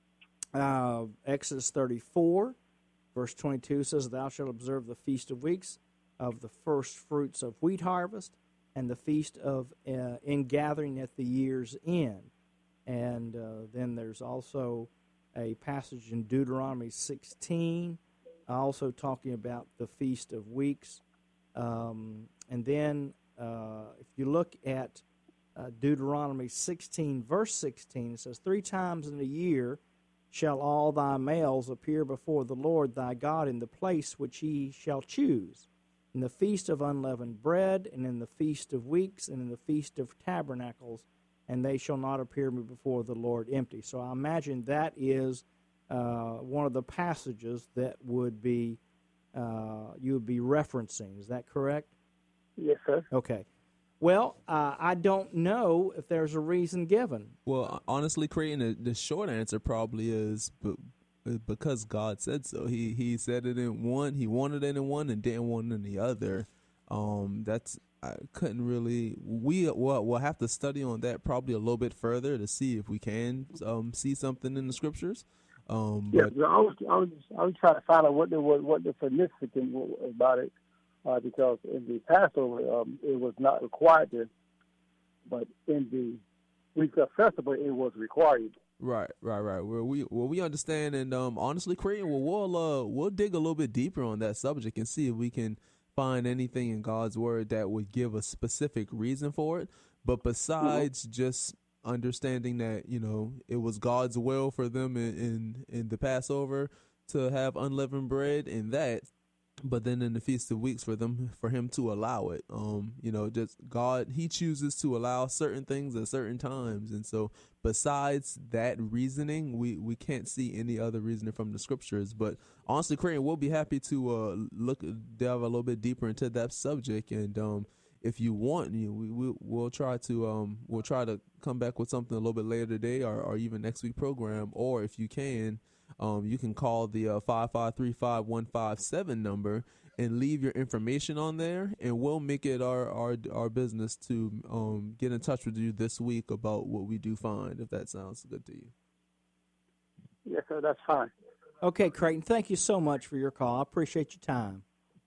Uh, Exodus thirty-four, verse twenty-two says, "Thou shalt observe the feast of weeks of the first fruits of wheat harvest, and the feast of uh, ingathering at the year's end." And uh, then there's also a passage in Deuteronomy sixteen, also talking about the Feast of Weeks. Um, and then uh, if you look at uh, Deuteronomy sixteen, verse sixteen, it says, "Three times in a year shall all thy males appear before the Lord thy God in the place which he shall choose, in the feast of unleavened bread, and in the feast of weeks, and in the feast of tabernacles, and they shall not appear before the Lord empty." So I imagine that is uh, one of the passages that would be uh, you would be referencing. Is that correct? Yes, sir. Okay. Well, uh, I don't know if there's a reason given. Well, honestly, Creighton, the, the short answer probably is b- because God said so. He he said it in one, he wanted it in one, and didn't want it in the other. Um, that's I couldn't really. We will we'll have to study on that probably a little bit further to see if we can um, see something in the scriptures. Um, Yeah, but, so I was I was I was trying to find out what the what, what the significance was about it, uh, because in the Passover um, it was not required to, but in the week of festival it was required. Right, right, right. Well, we well we understand, and um, honestly, Creighton, well, we'll uh, we'll dig a little bit deeper on that subject and see if we can find anything in God's word that would give a specific reason for it. But besides mm-hmm. just understanding that, you know, it was God's will for them in, in, in the Passover to have unleavened bread, and that but then in the Feast of Weeks for them for him to allow it. Um, you know, just God, he chooses to allow certain things at certain times. And so besides that reasoning, we, we can't see any other reasoning from the scriptures. But honestly, Creighton, we'll be happy to uh, look delve a little bit deeper into that subject. And um, if you want, you know, we, we we'll try to um we'll try to come back with something a little bit later today, or, or even next week program. Or if you can, Um, you can call the uh, five five three five one five seven number and leave your information on there, and we'll make it our our, our business to um, get in touch with you this week about what we do find, if that sounds good to you. Yes, sir, that's fine. Okay, Creighton, thank you so much for your call. I appreciate your time.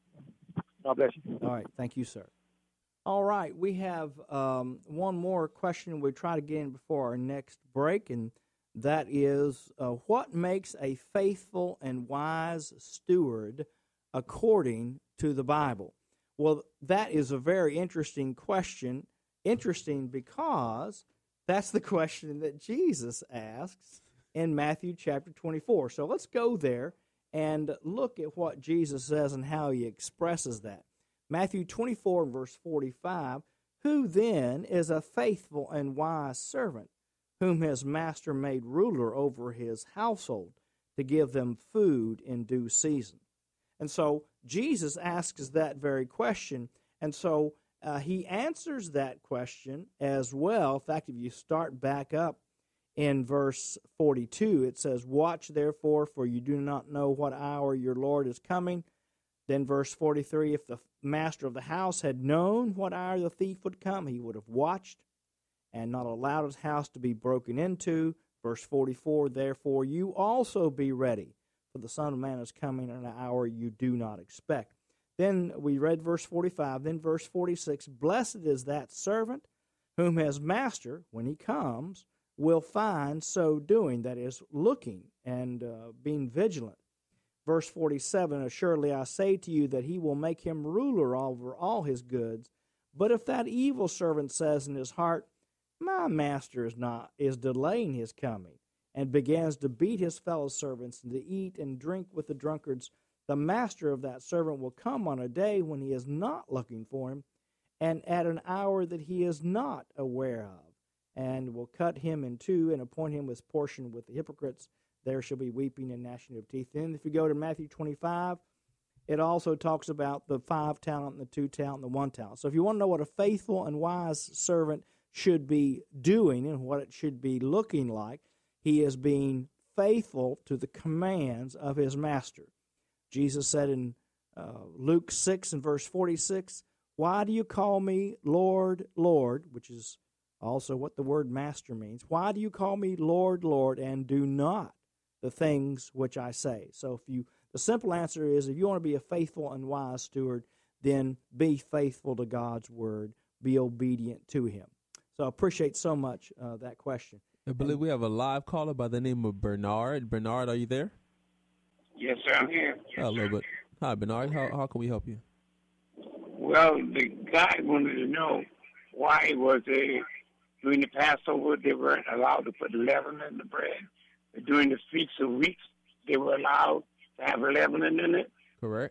God bless you. All right, thank you, sir. All right, we have um, one more question we try to get in before our next break, and that is, uh, what makes a faithful and wise steward according to the Bible? Well, that is a very interesting question. Interesting because that's the question that Jesus asks in Matthew chapter twenty-four. So let's go there and look at what Jesus says and how he expresses that. Matthew twenty-four, verse forty-five, who then is a faithful and wise servant, whom his master made ruler over his household, to give them food in due season? And so Jesus asks that very question, and so uh, he answers that question as well. In fact, if you start back up in verse forty-two, it says, watch therefore, for you do not know what hour your Lord is coming. Then verse forty-three, if the master of the house had known what hour the thief would come, he would have watched and not allowed his house to be broken into. Verse forty-four, therefore you also be ready, for the Son of Man is coming in an hour you do not expect. Then we read verse forty-five, then verse forty-six, blessed is that servant whom his master, when he comes, will find so doing, that is, looking and uh, being vigilant. Verse forty-seven, assuredly I say to you that he will make him ruler over all his goods. But if that evil servant says in his heart, my master is not is delaying his coming, and begins to beat his fellow servants and to eat and drink with the drunkards, the master of that servant will come on a day when he is not looking for him, and at an hour that he is not aware of, and will cut him in two and appoint him his portion with the hypocrites. There shall be weeping and gnashing of teeth. Then if you go to Matthew twenty-five, it also talks about the five talent and the two talent and the one talent. So if you want to know what a faithful and wise servant should be doing and what it should be looking like, he is being faithful to the commands of his master. Jesus said in uh, Luke six and verse forty-six, why do you call me Lord, Lord, which is also what the word master means. Why do you call me Lord, Lord, and do not the things which I say? So if you, the simple answer is, if you want to be a faithful and wise steward, then be faithful to God's word, be obedient to him. So I appreciate so much uh, that question. I believe and, we have a live caller by the name of Bernard. Bernard, are you there? Yes, sir, I'm here. Yes, Hello, sir. But hi, Bernard. How how can we help you? Well, the guy wanted to know why was it during the Passover they weren't allowed to put leaven in the bread. During the Feast of Weeks, they were allowed to have leaven in it. Correct.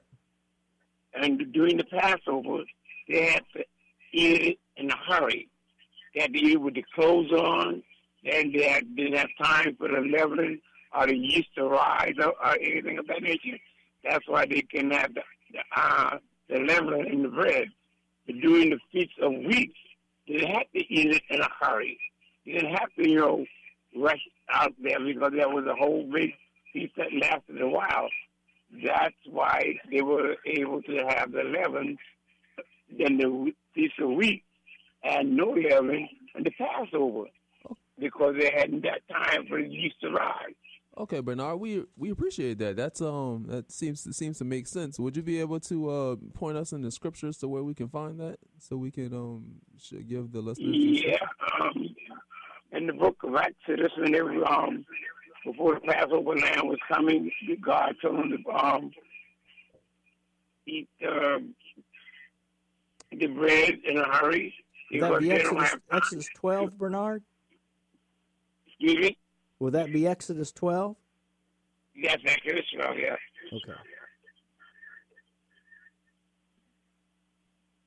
And during the Passover, they had to eat it in a hurry. They had to eat it with the clothes on, and they had, didn't have time for the leavening or the yeast to rise or, or anything of that nature. That's why they can have the, the, uh, the leavening in the bread. But during the Feast of Weeks, they had to eat it in a hurry. They didn't have to, you know, rush out there because there was a whole big feast that lasted a while. That's why they were able to have the leaven in the Feast of Weeks and no leaven in the Passover because they hadn't that time for the yeast to rise. Okay, Bernard, we we appreciate that. That's um that seems seems to make sense. Would you be able to uh, point us in the scriptures to where we can find that, so we can um should give the listeners? Yeah, um, in the book of Exodus, when they were um before the Passover lamb was coming, God told them to um eat uh, the bread in a hurry. Would that be Exodus, Exodus twelve, Bernard? Excuse me? Will that be Exodus twelve? Yes, Exodus twelve, yeah. Okay.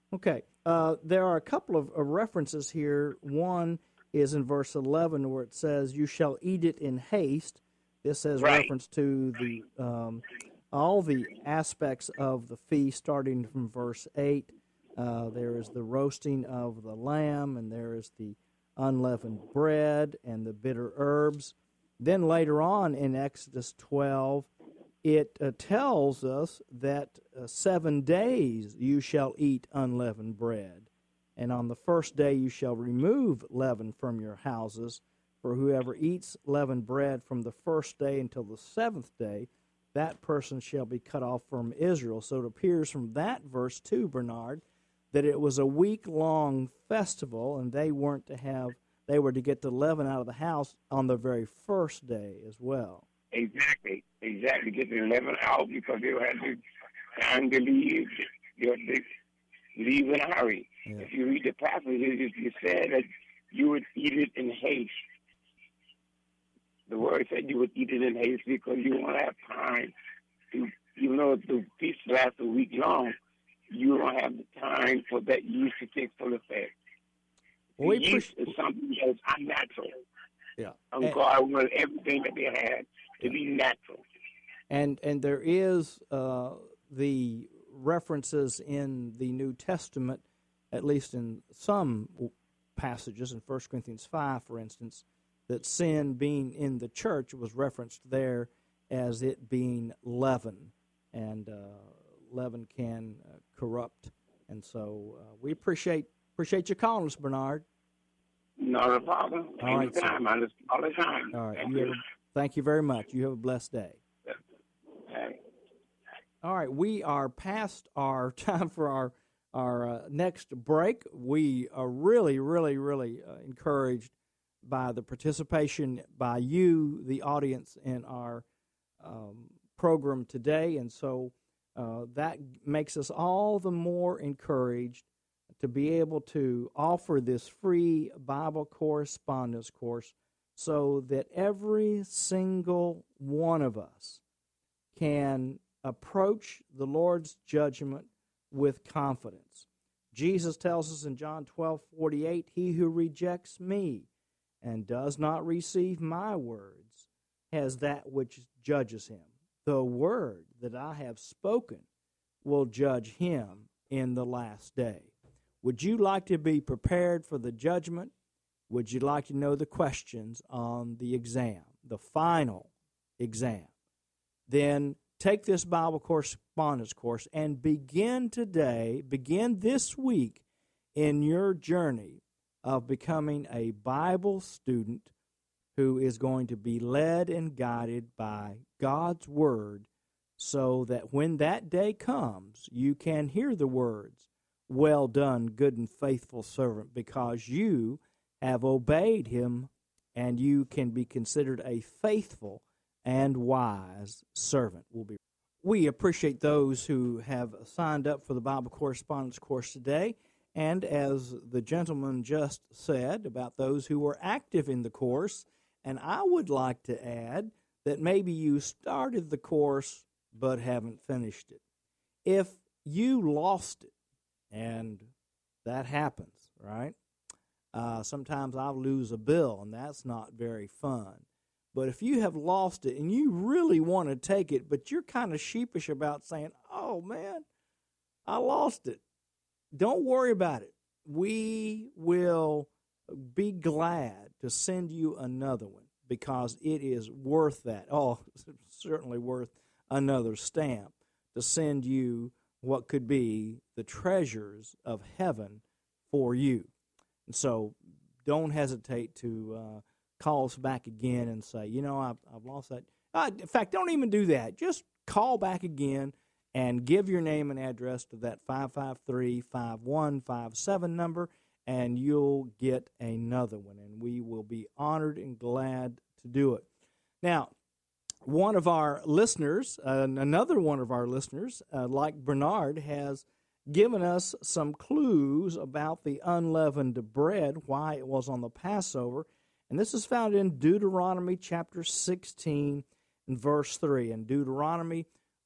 Okay. Uh, there are a couple of uh, references here. One is in verse eleven where it says, "You shall eat it in haste." This has Right. reference to the um, all the aspects of the feast, starting from verse eight. Uh, there is the roasting of the lamb, and there is the unleavened bread and the bitter herbs. Then later on in Exodus twelve, it uh, tells us that uh, seven days you shall eat unleavened bread, and on the first day you shall remove leaven from your houses. For whoever eats leavened bread from the first day until the seventh day, that person shall be cut off from Israel. So it appears from that verse too, Bernard, that it was a week-long festival, and they weren't to have, they were to get the leaven out of the house on the very first day as well. Exactly, exactly. Get the leaven out because they had to time to leave. You had to leave in a hurry. Yeah. If you read the passage, it it said that you would eat it in haste. The word said you would eat it in haste because you won't have time to, even though the feast lasts a week long, you don't have the time for that yeast to take full effect. Well, the we yeast push- is something that's unnatural. Yeah. And And- God wanted everything that they had to be natural. And and there is uh, the references in the New Testament, at least in some passages, in First Corinthians five, for instance, that sin being in the church was referenced there as it being leaven, and uh, leaven can uh, corrupt. And so uh, we appreciate appreciate you calling us, Bernard. Not a problem. All right, sir. Anytime. I listen all the time. All right. Thank You you. have a, thank you very much. You have a blessed day. Okay. All right, we are past our time for our our uh, next break. We are really, really, really uh, encouraged by the participation by you, the audience, in our um, program today, and so uh, that makes us all the more encouraged to be able to offer this free Bible correspondence course so that every single one of us can approach the Lord's judgment with confidence. Jesus tells us in John twelve forty-eight, "He who rejects me and does not receive my words has that which judges him. The word that I have spoken will judge him in the last day." Would you like to be prepared for the judgment? Would you like to know the questions on the exam, the final exam? Then take this Bible correspondence course and begin today, begin this week in your journey of becoming a Bible student who is going to be led and guided by God's Word so that when that day comes, you can hear the words, "Well done, good and faithful servant," because you have obeyed Him and you can be considered a faithful and wise servant. Will be. We appreciate those who have signed up for the Bible correspondence course today. And as the gentleman just said about those who were active in the course, and I would like to add that maybe you started the course but haven't finished it. If you lost it, and that happens, right? Uh, sometimes I'll lose a bill, and that's not very fun. But if you have lost it and you really want to take it, but you're kind of sheepish about saying, "Oh, man, I lost it," don't worry about it. We will be glad to send you another one because it is worth that. Oh, certainly worth another stamp to send you what could be the treasures of heaven for you. And so don't hesitate to uh, call us back again and say, you know, I've, I've lost that. Uh, in fact, don't even do that. Just call back again and give your name and address to that five five three, five one five seven number, and you'll get another one. And we will be honored and glad to do it. Now, one of our listeners, uh, another one of our listeners, uh, like Bernard, has given us some clues about the unleavened bread, why it was on the Passover. And this is found in Deuteronomy chapter sixteen and verse three. And Deuteronomy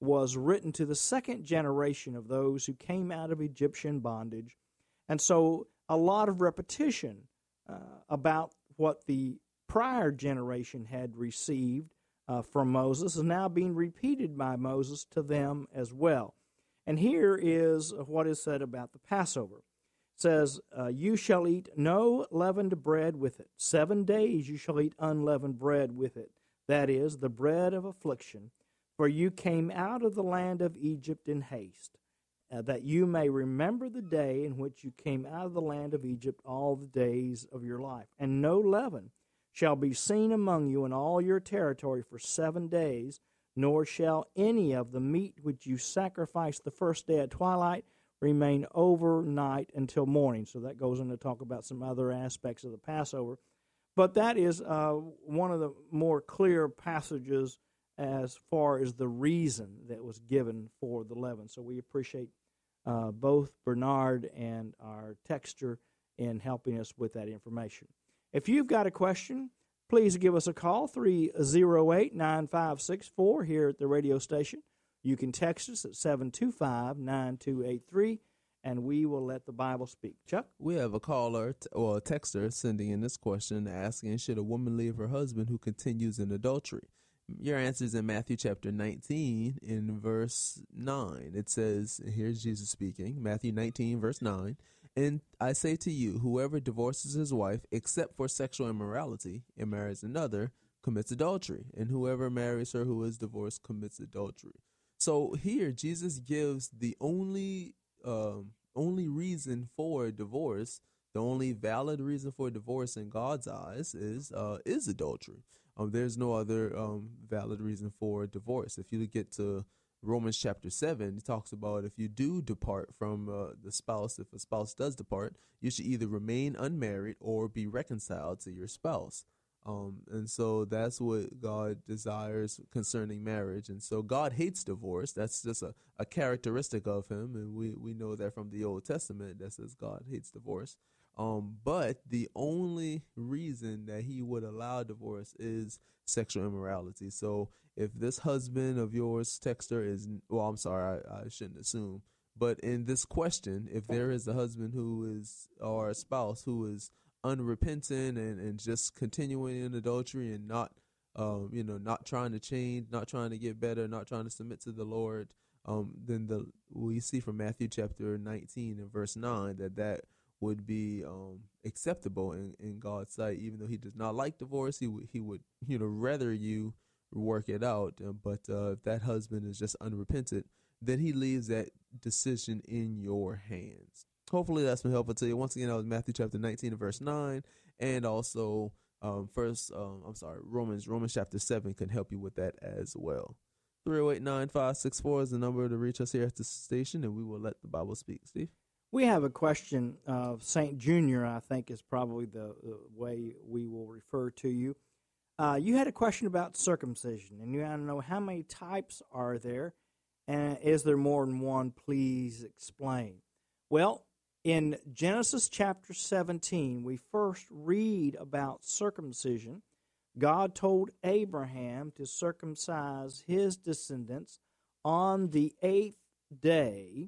was written to the second generation of those who came out of Egyptian bondage. And so a lot of repetition uh, about what the prior generation had received uh, from Moses is now being repeated by Moses to them as well. And here is what is said about the Passover. It says, uh, you shall eat no leavened bread with it. Seven days you shall eat unleavened bread with it. That is, the bread of affliction. For you came out of the land of Egypt in haste, uh, that you may remember the day in which you came out of the land of Egypt all the days of your life. And no leaven shall be seen among you in all your territory for seven days, nor shall any of the meat which you sacrifice the first day at twilight remain overnight until morning. So that goes on to talk about some other aspects of the Passover. But that is uh, one of the more clear passages as far as the reason that was given for the leaven. So we appreciate uh, both Bernard and our texter in helping us with that information. If you've got a question, please give us a call, three oh eight, nine five six four here at the radio station. You can text us at seven two five, nine two eight three, and we will let the Bible speak. Chuck? We have a caller t- or a texter sending in this question asking, should a woman leave her husband who continues in adultery? Your answer is in Matthew chapter nineteen in verse nine. It says, here's Jesus speaking, Matthew nineteen, verse nine, and I say to you, whoever divorces his wife except for sexual immorality and marries another commits adultery, and whoever marries her who is divorced commits adultery. So here Jesus gives the only um, only reason for divorce, the only valid reason for divorce in God's eyes is uh, is adultery. Um, there's no other um, valid reason for divorce. If you get to Romans chapter seven, it talks about if you do depart from uh, the spouse, if a spouse does depart, you should either remain unmarried or be reconciled to your spouse. Um, and so that's what God desires concerning marriage. And so God hates divorce. That's just a, a characteristic of him. And we, we know that from the Old Testament that says God hates divorce. Um, but the only reason that he would allow divorce is sexual immorality. So if this husband of yours, texter, is, well, I'm sorry, I, I shouldn't assume. But in this question, if there is a husband who is, or a spouse who is unrepentant and, and just continuing in adultery and not, um, you know, not trying to change, not trying to get better, not trying to submit to the Lord, um, then the we see from Matthew chapter nineteen and verse nine that that would be um, acceptable in, in God's sight, even though he does not like divorce. He would, he would, you know, rather you work it out. Uh, but uh, if that husband is just unrepentant, then he leaves that decision in your hands. Hopefully that's been helpful to you. Once again, that was Matthew chapter nineteen and verse nine, and also um, first, um, I'm sorry, Romans Romans chapter seven can help you with that as well. three oh eight, nine five six four is the number to reach us here at the station, and we will let the Bible speak. Steve? We have a question of Saint Junior, I think is probably the, the way we will refer to you. Uh, you had a question about circumcision, and you want to know how many types are there, and is there more than one? Please explain. Well, in Genesis chapter seventeen, we first read about circumcision. God told Abraham to circumcise his descendants on the eighth day,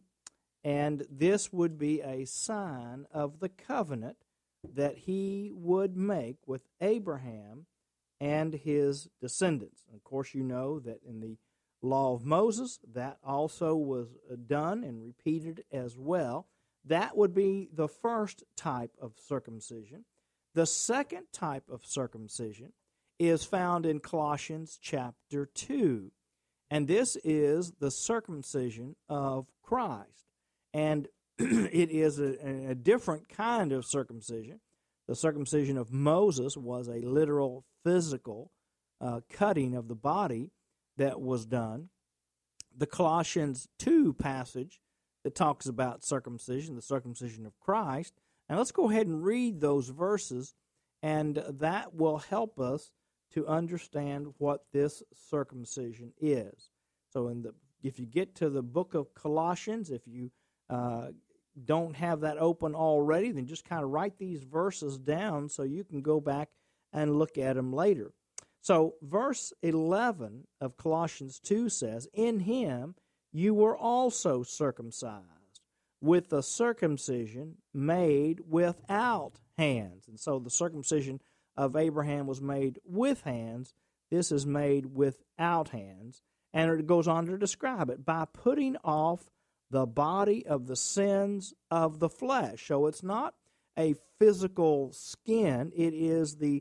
and this would be a sign of the covenant that he would make with Abraham and his descendants. And of course, you know that in the law of Moses, that also was done and repeated as well. That would be the first type of circumcision. The second type of circumcision is found in Colossians chapter two, and this is the circumcision of Christ. And it is a, a different kind of circumcision. The circumcision of Moses was a literal, physical uh, cutting of the body that was done. The Colossians two passage that talks about circumcision, the circumcision of Christ. And let's go ahead and read those verses, and that will help us to understand what this circumcision is. So in the if you get to the book of Colossians, if you uh, don't have that open already, then just kind of write these verses down so you can go back and look at them later. So verse eleven of Colossians two says, in him you were also circumcised with the circumcision made without hands. And so the circumcision of Abraham was made with hands. This is made without hands. And it goes on to describe it by putting off the body of the sins of the flesh. So it's not a physical skin, it is the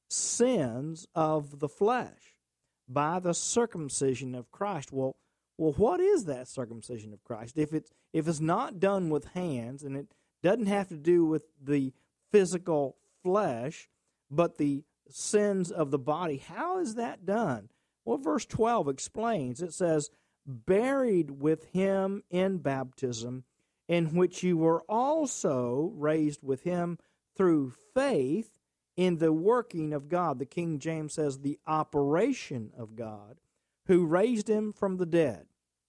sins of the flesh by the circumcision of Christ. Well, well, what is that circumcision of Christ? If it's if it's not done with hands, and it doesn't have to do with the physical flesh, but the sins of the body, how is that done? Well, verse twelve explains. It says, buried with him in baptism, in which you were also raised with him through faith in the working of God. The King James says the operation of God, who raised him from the dead.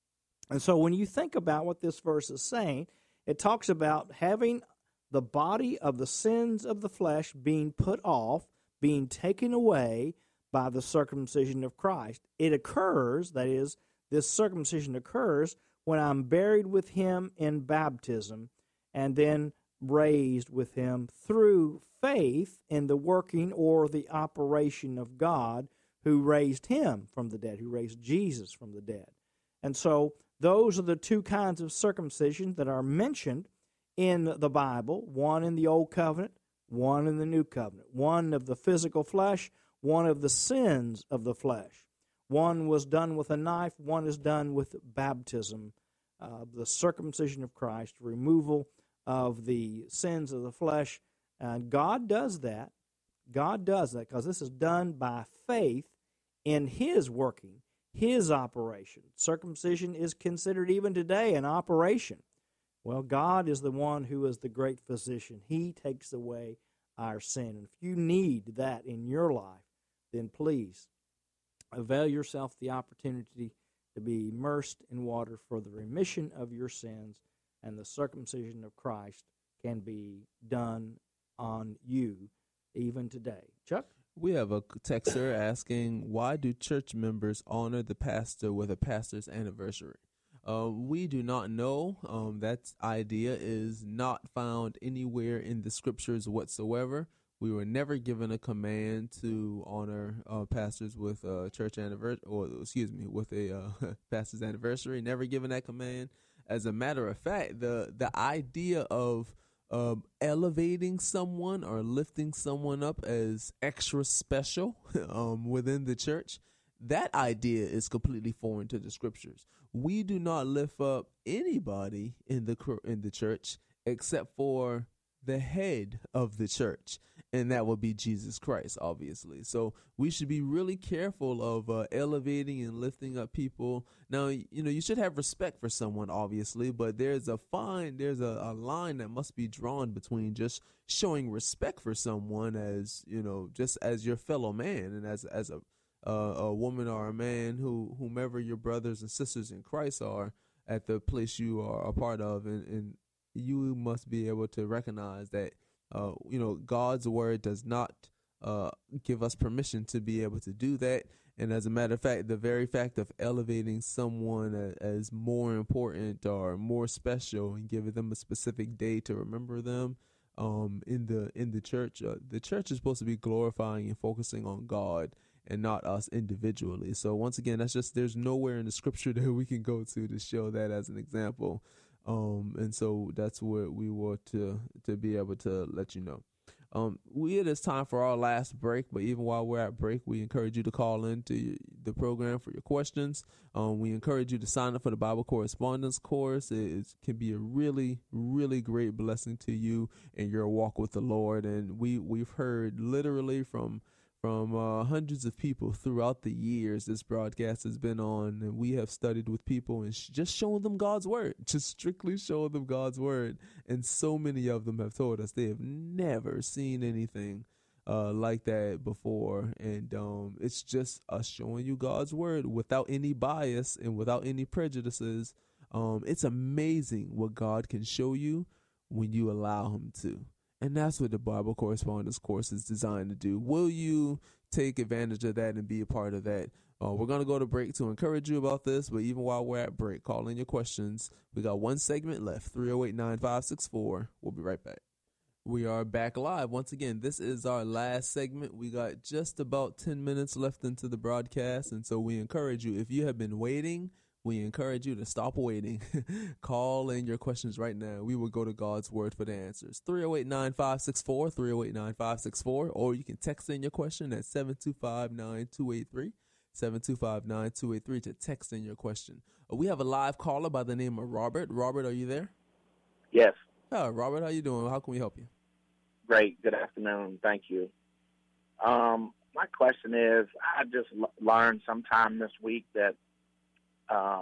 And so when you think about what this verse is saying, it talks about having the body of the sins of the flesh being put off, being taken away by the circumcision of Christ. It occurs, that is, this circumcision occurs when I'm buried with him in baptism and then raised with him through faith in the working or the operation of God who raised him from the dead, who raised Jesus from the dead. And so those are the two kinds of circumcision that are mentioned in the Bible, one in the Old Covenant, one in the New Covenant, one of the physical flesh, one of the sins of the flesh. One was done with a knife, one is done with baptism, uh, the circumcision of Christ, removal of the sins of the flesh. And God does that. God does that because this is done by faith in his working, his operation. Circumcision is considered even today an operation. Well, God is the one who is the great physician. He takes away our sin. And if you need that in your life, then please avail yourself the opportunity to be immersed in water for the remission of your sins, and the circumcision of Christ can be done on you even today. Chuck? We have a texter asking, why do church members honor the pastor with a pastor's anniversary? Uh, we do not know. Um, that idea is not found anywhere in the scriptures whatsoever. We were never given a command to honor uh, pastors with a church anniversary, or excuse me, with a uh, pastor's anniversary. Never given that command. As a matter of fact, the the idea of um, elevating someone or lifting someone up as extra special um, within the church, that idea is completely foreign to the scriptures. We do not lift up anybody in the in the church except for the head of the church, and that would be Jesus Christ, obviously. So we should be really careful of uh, elevating and lifting up people. Now, you know, you should have respect for someone, obviously, but there's a fine, there's a, a line that must be drawn between just showing respect for someone as, you know, just as your fellow man, and as as a uh, a woman or a man, who whomever your brothers and sisters in Christ are at the place you are a part of, and, and you must be able to recognize that, uh, you know, God's word does not uh, give us permission to be able to do that. And as a matter of fact, the very fact of elevating someone as more important or more special and giving them a specific day to remember them um, in the in the church, uh, the church is supposed to be glorifying and focusing on God and not us individually. So once again, that's just, there's nowhere in the scripture that we can go to to show that as an example. Um, and so that's what we want to, to be able to let you know. Um, we, it is time for our last break, but even while we're at break, we encourage you to call into the program for your questions. Um, we encourage you to sign up for the Bible correspondence course. It, it can be a really, really great blessing to you in your walk with the Lord. And we, we've heard literally from From uh, hundreds of people throughout the years this broadcast has been on, and we have studied with people and sh- just showing them God's word, just strictly showing them God's word. And so many of them have told us they have never seen anything uh, like that before. And um, it's just us showing you God's word without any bias and without any prejudices. Um, it's amazing what God can show you when you allow him to. And that's what the Bible Correspondence Course is designed to do. Will you take advantage of that and be a part of that? Uh, we're going to go to break to encourage you about this, but even while we're at break, call in your questions. We got one segment left, three oh eight, nine five six four. We'll be right back. We are back live. Once again, this is our last segment. We got just about ten minutes left into the broadcast, and so we encourage you, if you have been waiting, we encourage you to stop waiting. Call in your questions right now. We will go to God's Word for the answers. three oh eight, nine five six four, three oh eight, nine five six four, or you can text in your question at seven two five, nine two eight three, seven two five, nine two eight three to text in your question. Uh, we have a live caller by the name of Robert. Robert, are you there? Yes. Hi, Robert, how you doing? How can we help you? Great. Good afternoon. Thank you. Um, my question is, I just l- learned sometime this week that uh,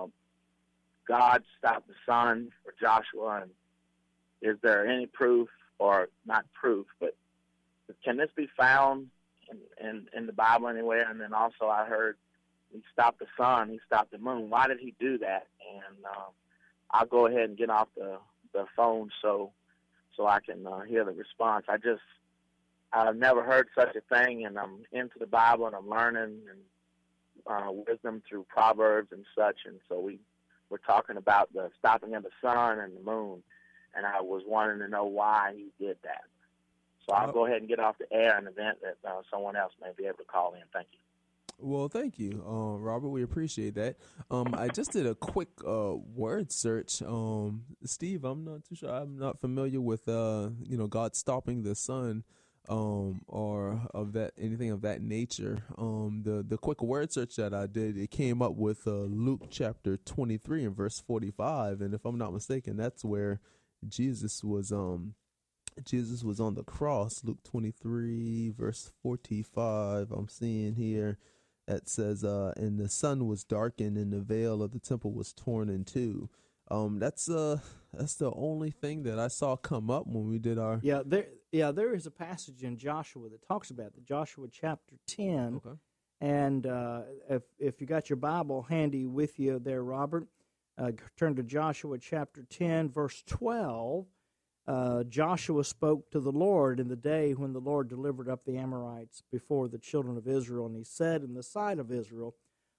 God stopped the sun for Joshua. And is there any proof, or not proof, but can this be found in, in, in the Bible anywhere? And then also I heard he stopped the sun, he stopped the moon. Why did he do that? And uh, I'll go ahead and get off the, the phone so so I can uh, hear the response. I just, I've never heard such a thing, and I'm into the Bible, and I'm learning and uh, wisdom through Proverbs and such, and so we were talking about the stopping of the sun and the moon, and I was wanting to know why he did that. So I'll go ahead and get off the air in the event that uh, someone else may be able to call in. Thank you. Well, thank you, uh, Robert. We appreciate that. Um, I just did a quick uh, word search. Um, Steve, I'm not too sure. I'm not familiar with uh, you know, God stopping the sun, um, or of that anything of that nature. Um, the the quick word search that I did, it came up with uh, Luke chapter twenty-three and verse forty-five, and if I'm not mistaken, that's where Jesus was um. Jesus was on the cross. Luke twenty-three, verse forty-five. I'm seeing here. That says, uh, and the sun was darkened and the veil of the temple was torn in two. Um, that's uh, that's the only thing that I saw come up when we did our. Yeah, there. Yeah, there is a passage in Joshua that talks about the Joshua chapter ten. Okay. And uh, if if you got your Bible handy with you there, Robert, uh, turn to Joshua chapter ten, verse twelve. Uh, Joshua spoke to the Lord in the day when the Lord delivered up the Amorites before the children of Israel, and he said in the sight of Israel,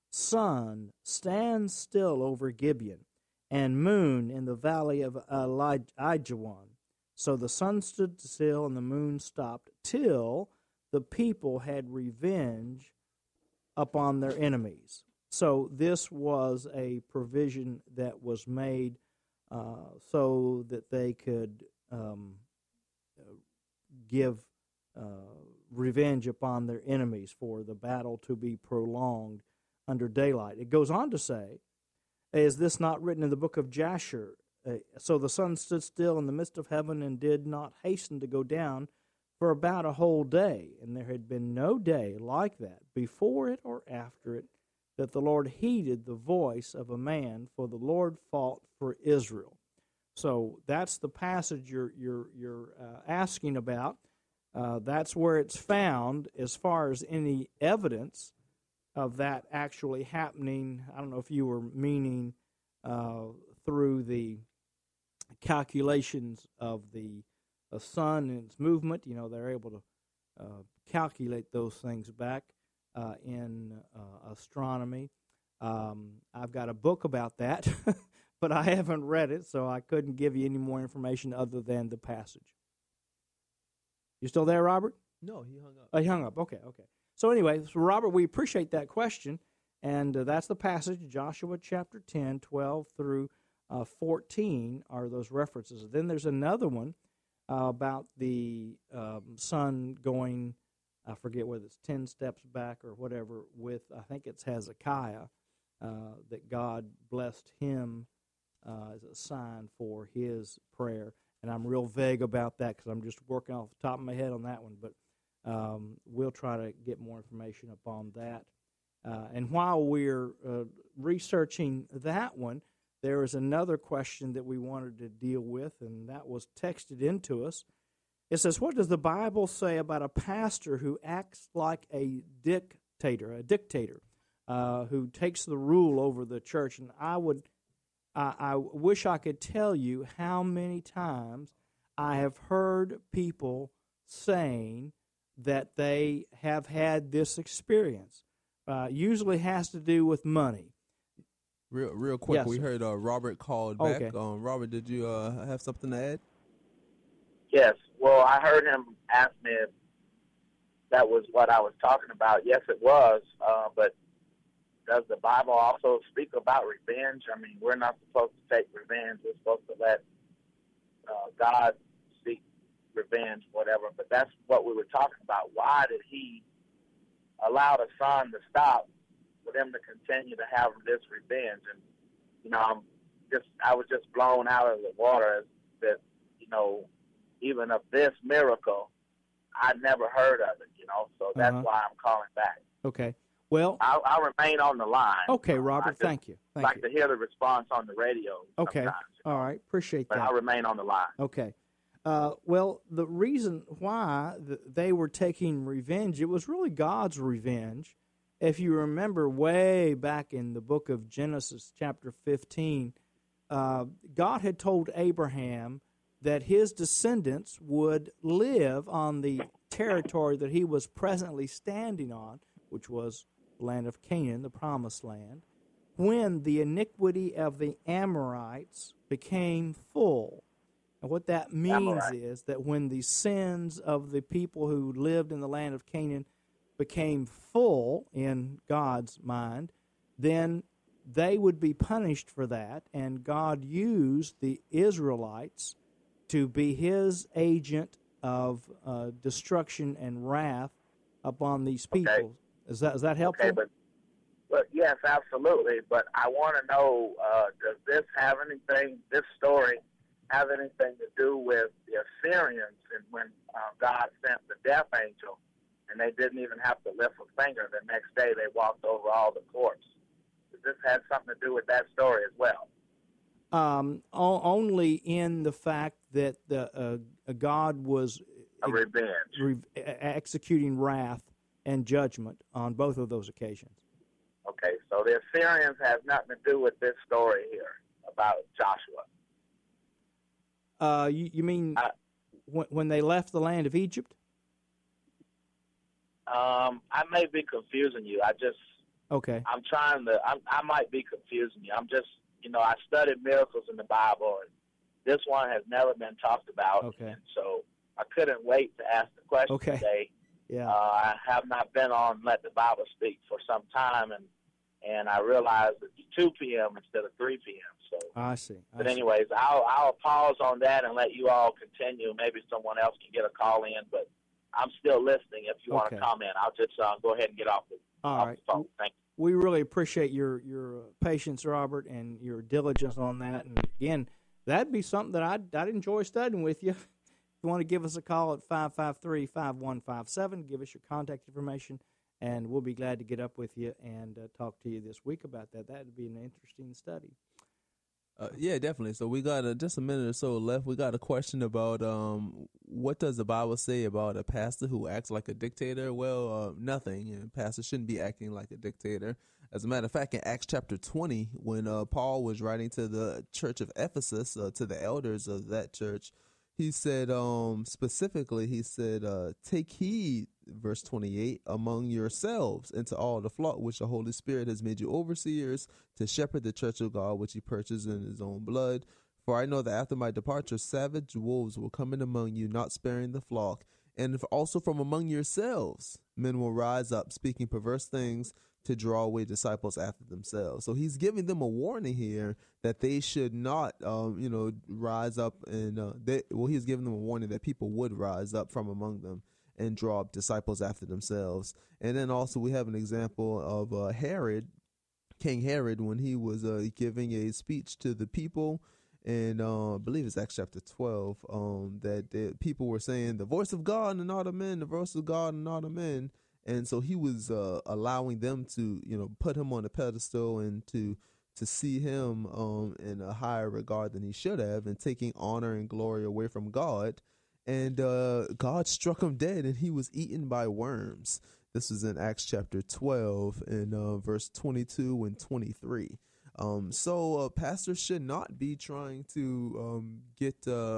Sun, stand still over Gibeon, and moon in the valley of Ajalon. So the sun stood still and the moon stopped, till the people had revenge upon their enemies. So this was a provision that was made uh, so that they could Um, give uh, revenge upon their enemies, for the battle to be prolonged under daylight. It goes on to say, is this not written in the book of Jasher? Uh, so the sun stood still in the midst of heaven and did not hasten to go down for about a whole day. And there had been no day like that, before it or after it, that the Lord heeded the voice of a man, for the Lord fought for Israel. So that's the passage you're you're you're uh, asking about. Uh, that's where it's found. As far as any evidence of that actually happening, I don't know if you were meaning uh, through the calculations of the, the sun and its movement. You know, they're able to uh, calculate those things back uh, in uh, astronomy. Um, I've got a book about that. But I haven't read it, so I couldn't give you any more information other than the passage. You still there, Robert? No, he hung up. Oh, he hung up. Okay, okay. So anyway, so Robert, we appreciate that question, and uh, that's the passage, Joshua chapter ten, twelve through uh, fourteen are those references. Then there's another one uh, about the um, sun going, I forget whether it's ten steps back or whatever, with, I think it's Hezekiah, uh, that God blessed him Uh, as a sign for his prayer. And I'm real vague about that because I'm just working off the top of my head on that one. But um, we'll try to get more information upon that. Uh, and while we're uh, researching that one, there is another question that we wanted to deal with, and that was texted into us. It says, what does the Bible say about a pastor who acts like a dictator, a dictator, uh, who takes the rule over the church? And I would... I, I wish I could tell you how many times I have heard people saying that they have had this experience. Uh, usually has to do with money. Real, real quick, Yes, we sir. heard uh, Robert called back. Okay. Um, Robert, did you uh, have something to add? Yes. Well, I heard him ask me if that was what I was talking about. Yes, it was. Uh, but does the Bible also speak about revenge? I mean, we're not supposed to take revenge. We're supposed to let uh, God seek revenge, whatever. But that's what we were talking about. Why did he allow the sun to stop for them to continue to have this revenge? And, you know, I'm just, I was just blown out of the water that, you know, even of this miracle, I never heard of it, you know, so that's Uh-huh. why I'm calling back. Okay. Well, I'll, I'll remain on the line. okay, Um, I Robert, just thank you. Thank like you. to hear the response on the radio Okay. sometimes, you know, All right. Appreciate but that. I'll remain on the line. Okay. Uh, well, the reason why th- they were taking revenge, it was really God's revenge. If you remember way back in the book of Genesis, chapter fifteen, uh, God had told Abraham that his descendants would live on the territory that he was presently standing on, which was the land of Canaan, the promised land, when the iniquity of the Amorites became full. And what that means Amorite. is that when the sins of the people who lived in the land of Canaan became full in God's mind, then they would be punished for that, and God used the Israelites to be his agent of uh, destruction and wrath upon these people. Okay. Is that is that helpful? Okay, but, but yes, absolutely. But I want to know, uh, does this have anything, this story, have anything to do with the Assyrians and when uh, God sent the death angel and they didn't even have to lift a finger? The next day they walked over all the corpse. Does this have something to do with that story as well? Um, o- only in the fact that the uh, God was A revenge. re- executing wrath and judgment on both of those occasions. Okay, so the Assyrians have nothing to do with this story here about Joshua. Uh, you, you mean I- when, when they left the land of Egypt? Um, I may be confusing you. I just, Okay. I'm trying to, I'm, I might be confusing you. I'm just, you know, I studied miracles in the Bible, and this one has never been talked about. Okay. And so I couldn't wait to ask the question Okay. today. Yeah. Uh, I have not been on Let the Bible Speak for some time, and and I realized it's two p.m. instead of three p.m. So, I see. I but see. anyways, I'll I'll pause on that and let you all continue. Maybe someone else can get a call in, but I'm still listening. If you want Okay. to comment, I'll just uh, go ahead and get off the, All off right. the phone. Thank you. We really appreciate your your uh, patience, Robert, and your diligence on that. And again, that'd be something that I'd, I'd enjoy studying with you. If you want to give us a call at five five three, five one five seven, give us your contact information, and we'll be glad to get up with you and uh, talk to you this week about that. That would be an interesting study. Uh, yeah, definitely. So we got uh, just a minute or so left. We got a question about um, what does the Bible say about a pastor who acts like a dictator? Well, uh, nothing. And pastors shouldn't be acting like a dictator. As a matter of fact, in Acts chapter twenty, when uh, Paul was writing to the church of Ephesus, uh, to the elders of that church, he said um, specifically, he said, uh, take heed, verse twenty-eight, among yourselves and to all the flock which the Holy Spirit has made you overseers to shepherd the church of God, which he purchased in his own blood. For I know that after my departure, savage wolves will come in among you, not sparing the flock. And if also from among yourselves, men will rise up, speaking perverse things to draw away disciples after themselves. So he's giving them a warning here that they should not, um, you know, rise up and, uh, they, well, he's giving them a warning that people would rise up from among them and draw up disciples after themselves. And then also we have an example of uh, Herod, King Herod, when he was uh, giving a speech to the people, and uh, I believe it's Acts chapter twelve, um, that the people were saying, the voice of God and not of men, the voice of God and not of men. And so he was uh, allowing them to, you know, put him on a pedestal and to to see him um, in a higher regard than he should have, and taking honor and glory away from God. And uh, God struck him dead, and he was eaten by worms. This is in Acts chapter twelve, in uh, verse twenty-two and twenty-three. Um, so uh, pastors should not be trying to um, get uh,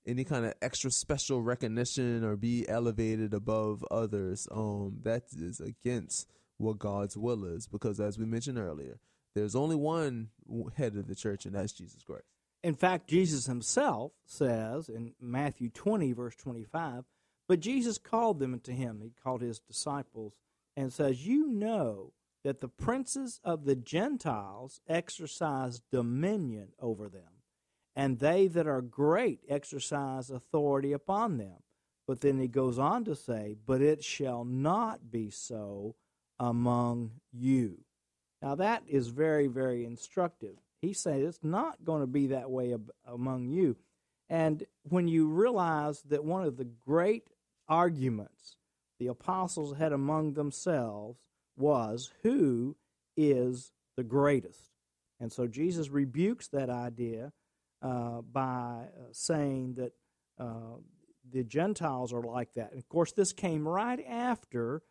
any kind of extra special recognition or be elevated above others. Um, that is against what God's will is, because as we mentioned earlier, there's only one head of the church, and that's Jesus Christ. In fact, Jesus himself says in Matthew twenty, verse twenty-five, but Jesus called them to him, he called his disciples, and says, you know that the princes of the Gentiles exercise dominion over them, and they that are great exercise authority upon them. But then he goes on to say, but it shall not be so among you. Now that is very, very instructive. He said it's not going to be that way ab- among you. And when you realize that one of the great arguments the apostles had among themselves was, who is the greatest? And so Jesus rebukes that idea uh, by uh, saying that uh, the Gentiles are like that. And of course, this came right after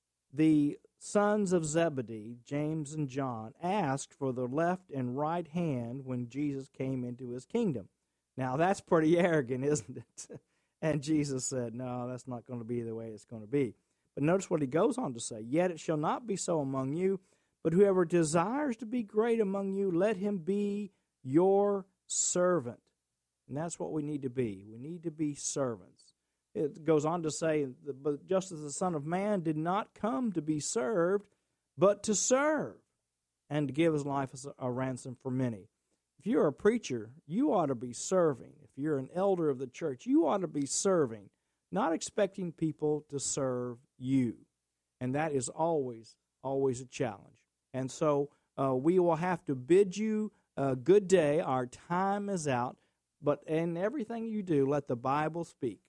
the sons of Zebedee, James and John, asked for the left and right hand when Jesus came into his kingdom. Now, that's pretty arrogant, isn't it? And Jesus said, no, that's not going to be the way it's going to be. But notice what he goes on to say, yet it shall not be so among you, but whoever desires to be great among you, let him be your servant. And that's what we need to be. We need to be servants. It goes on to say, but just as the Son of Man did not come to be served, but to serve, and to give his life as a ransom for many. If you're a preacher, you ought to be serving. If you're an elder of the church, you ought to be serving, not expecting people to serve you. And that is always, always a challenge. And so uh, we will have to bid you a good day. Our time is out. But in everything you do, let the Bible speak.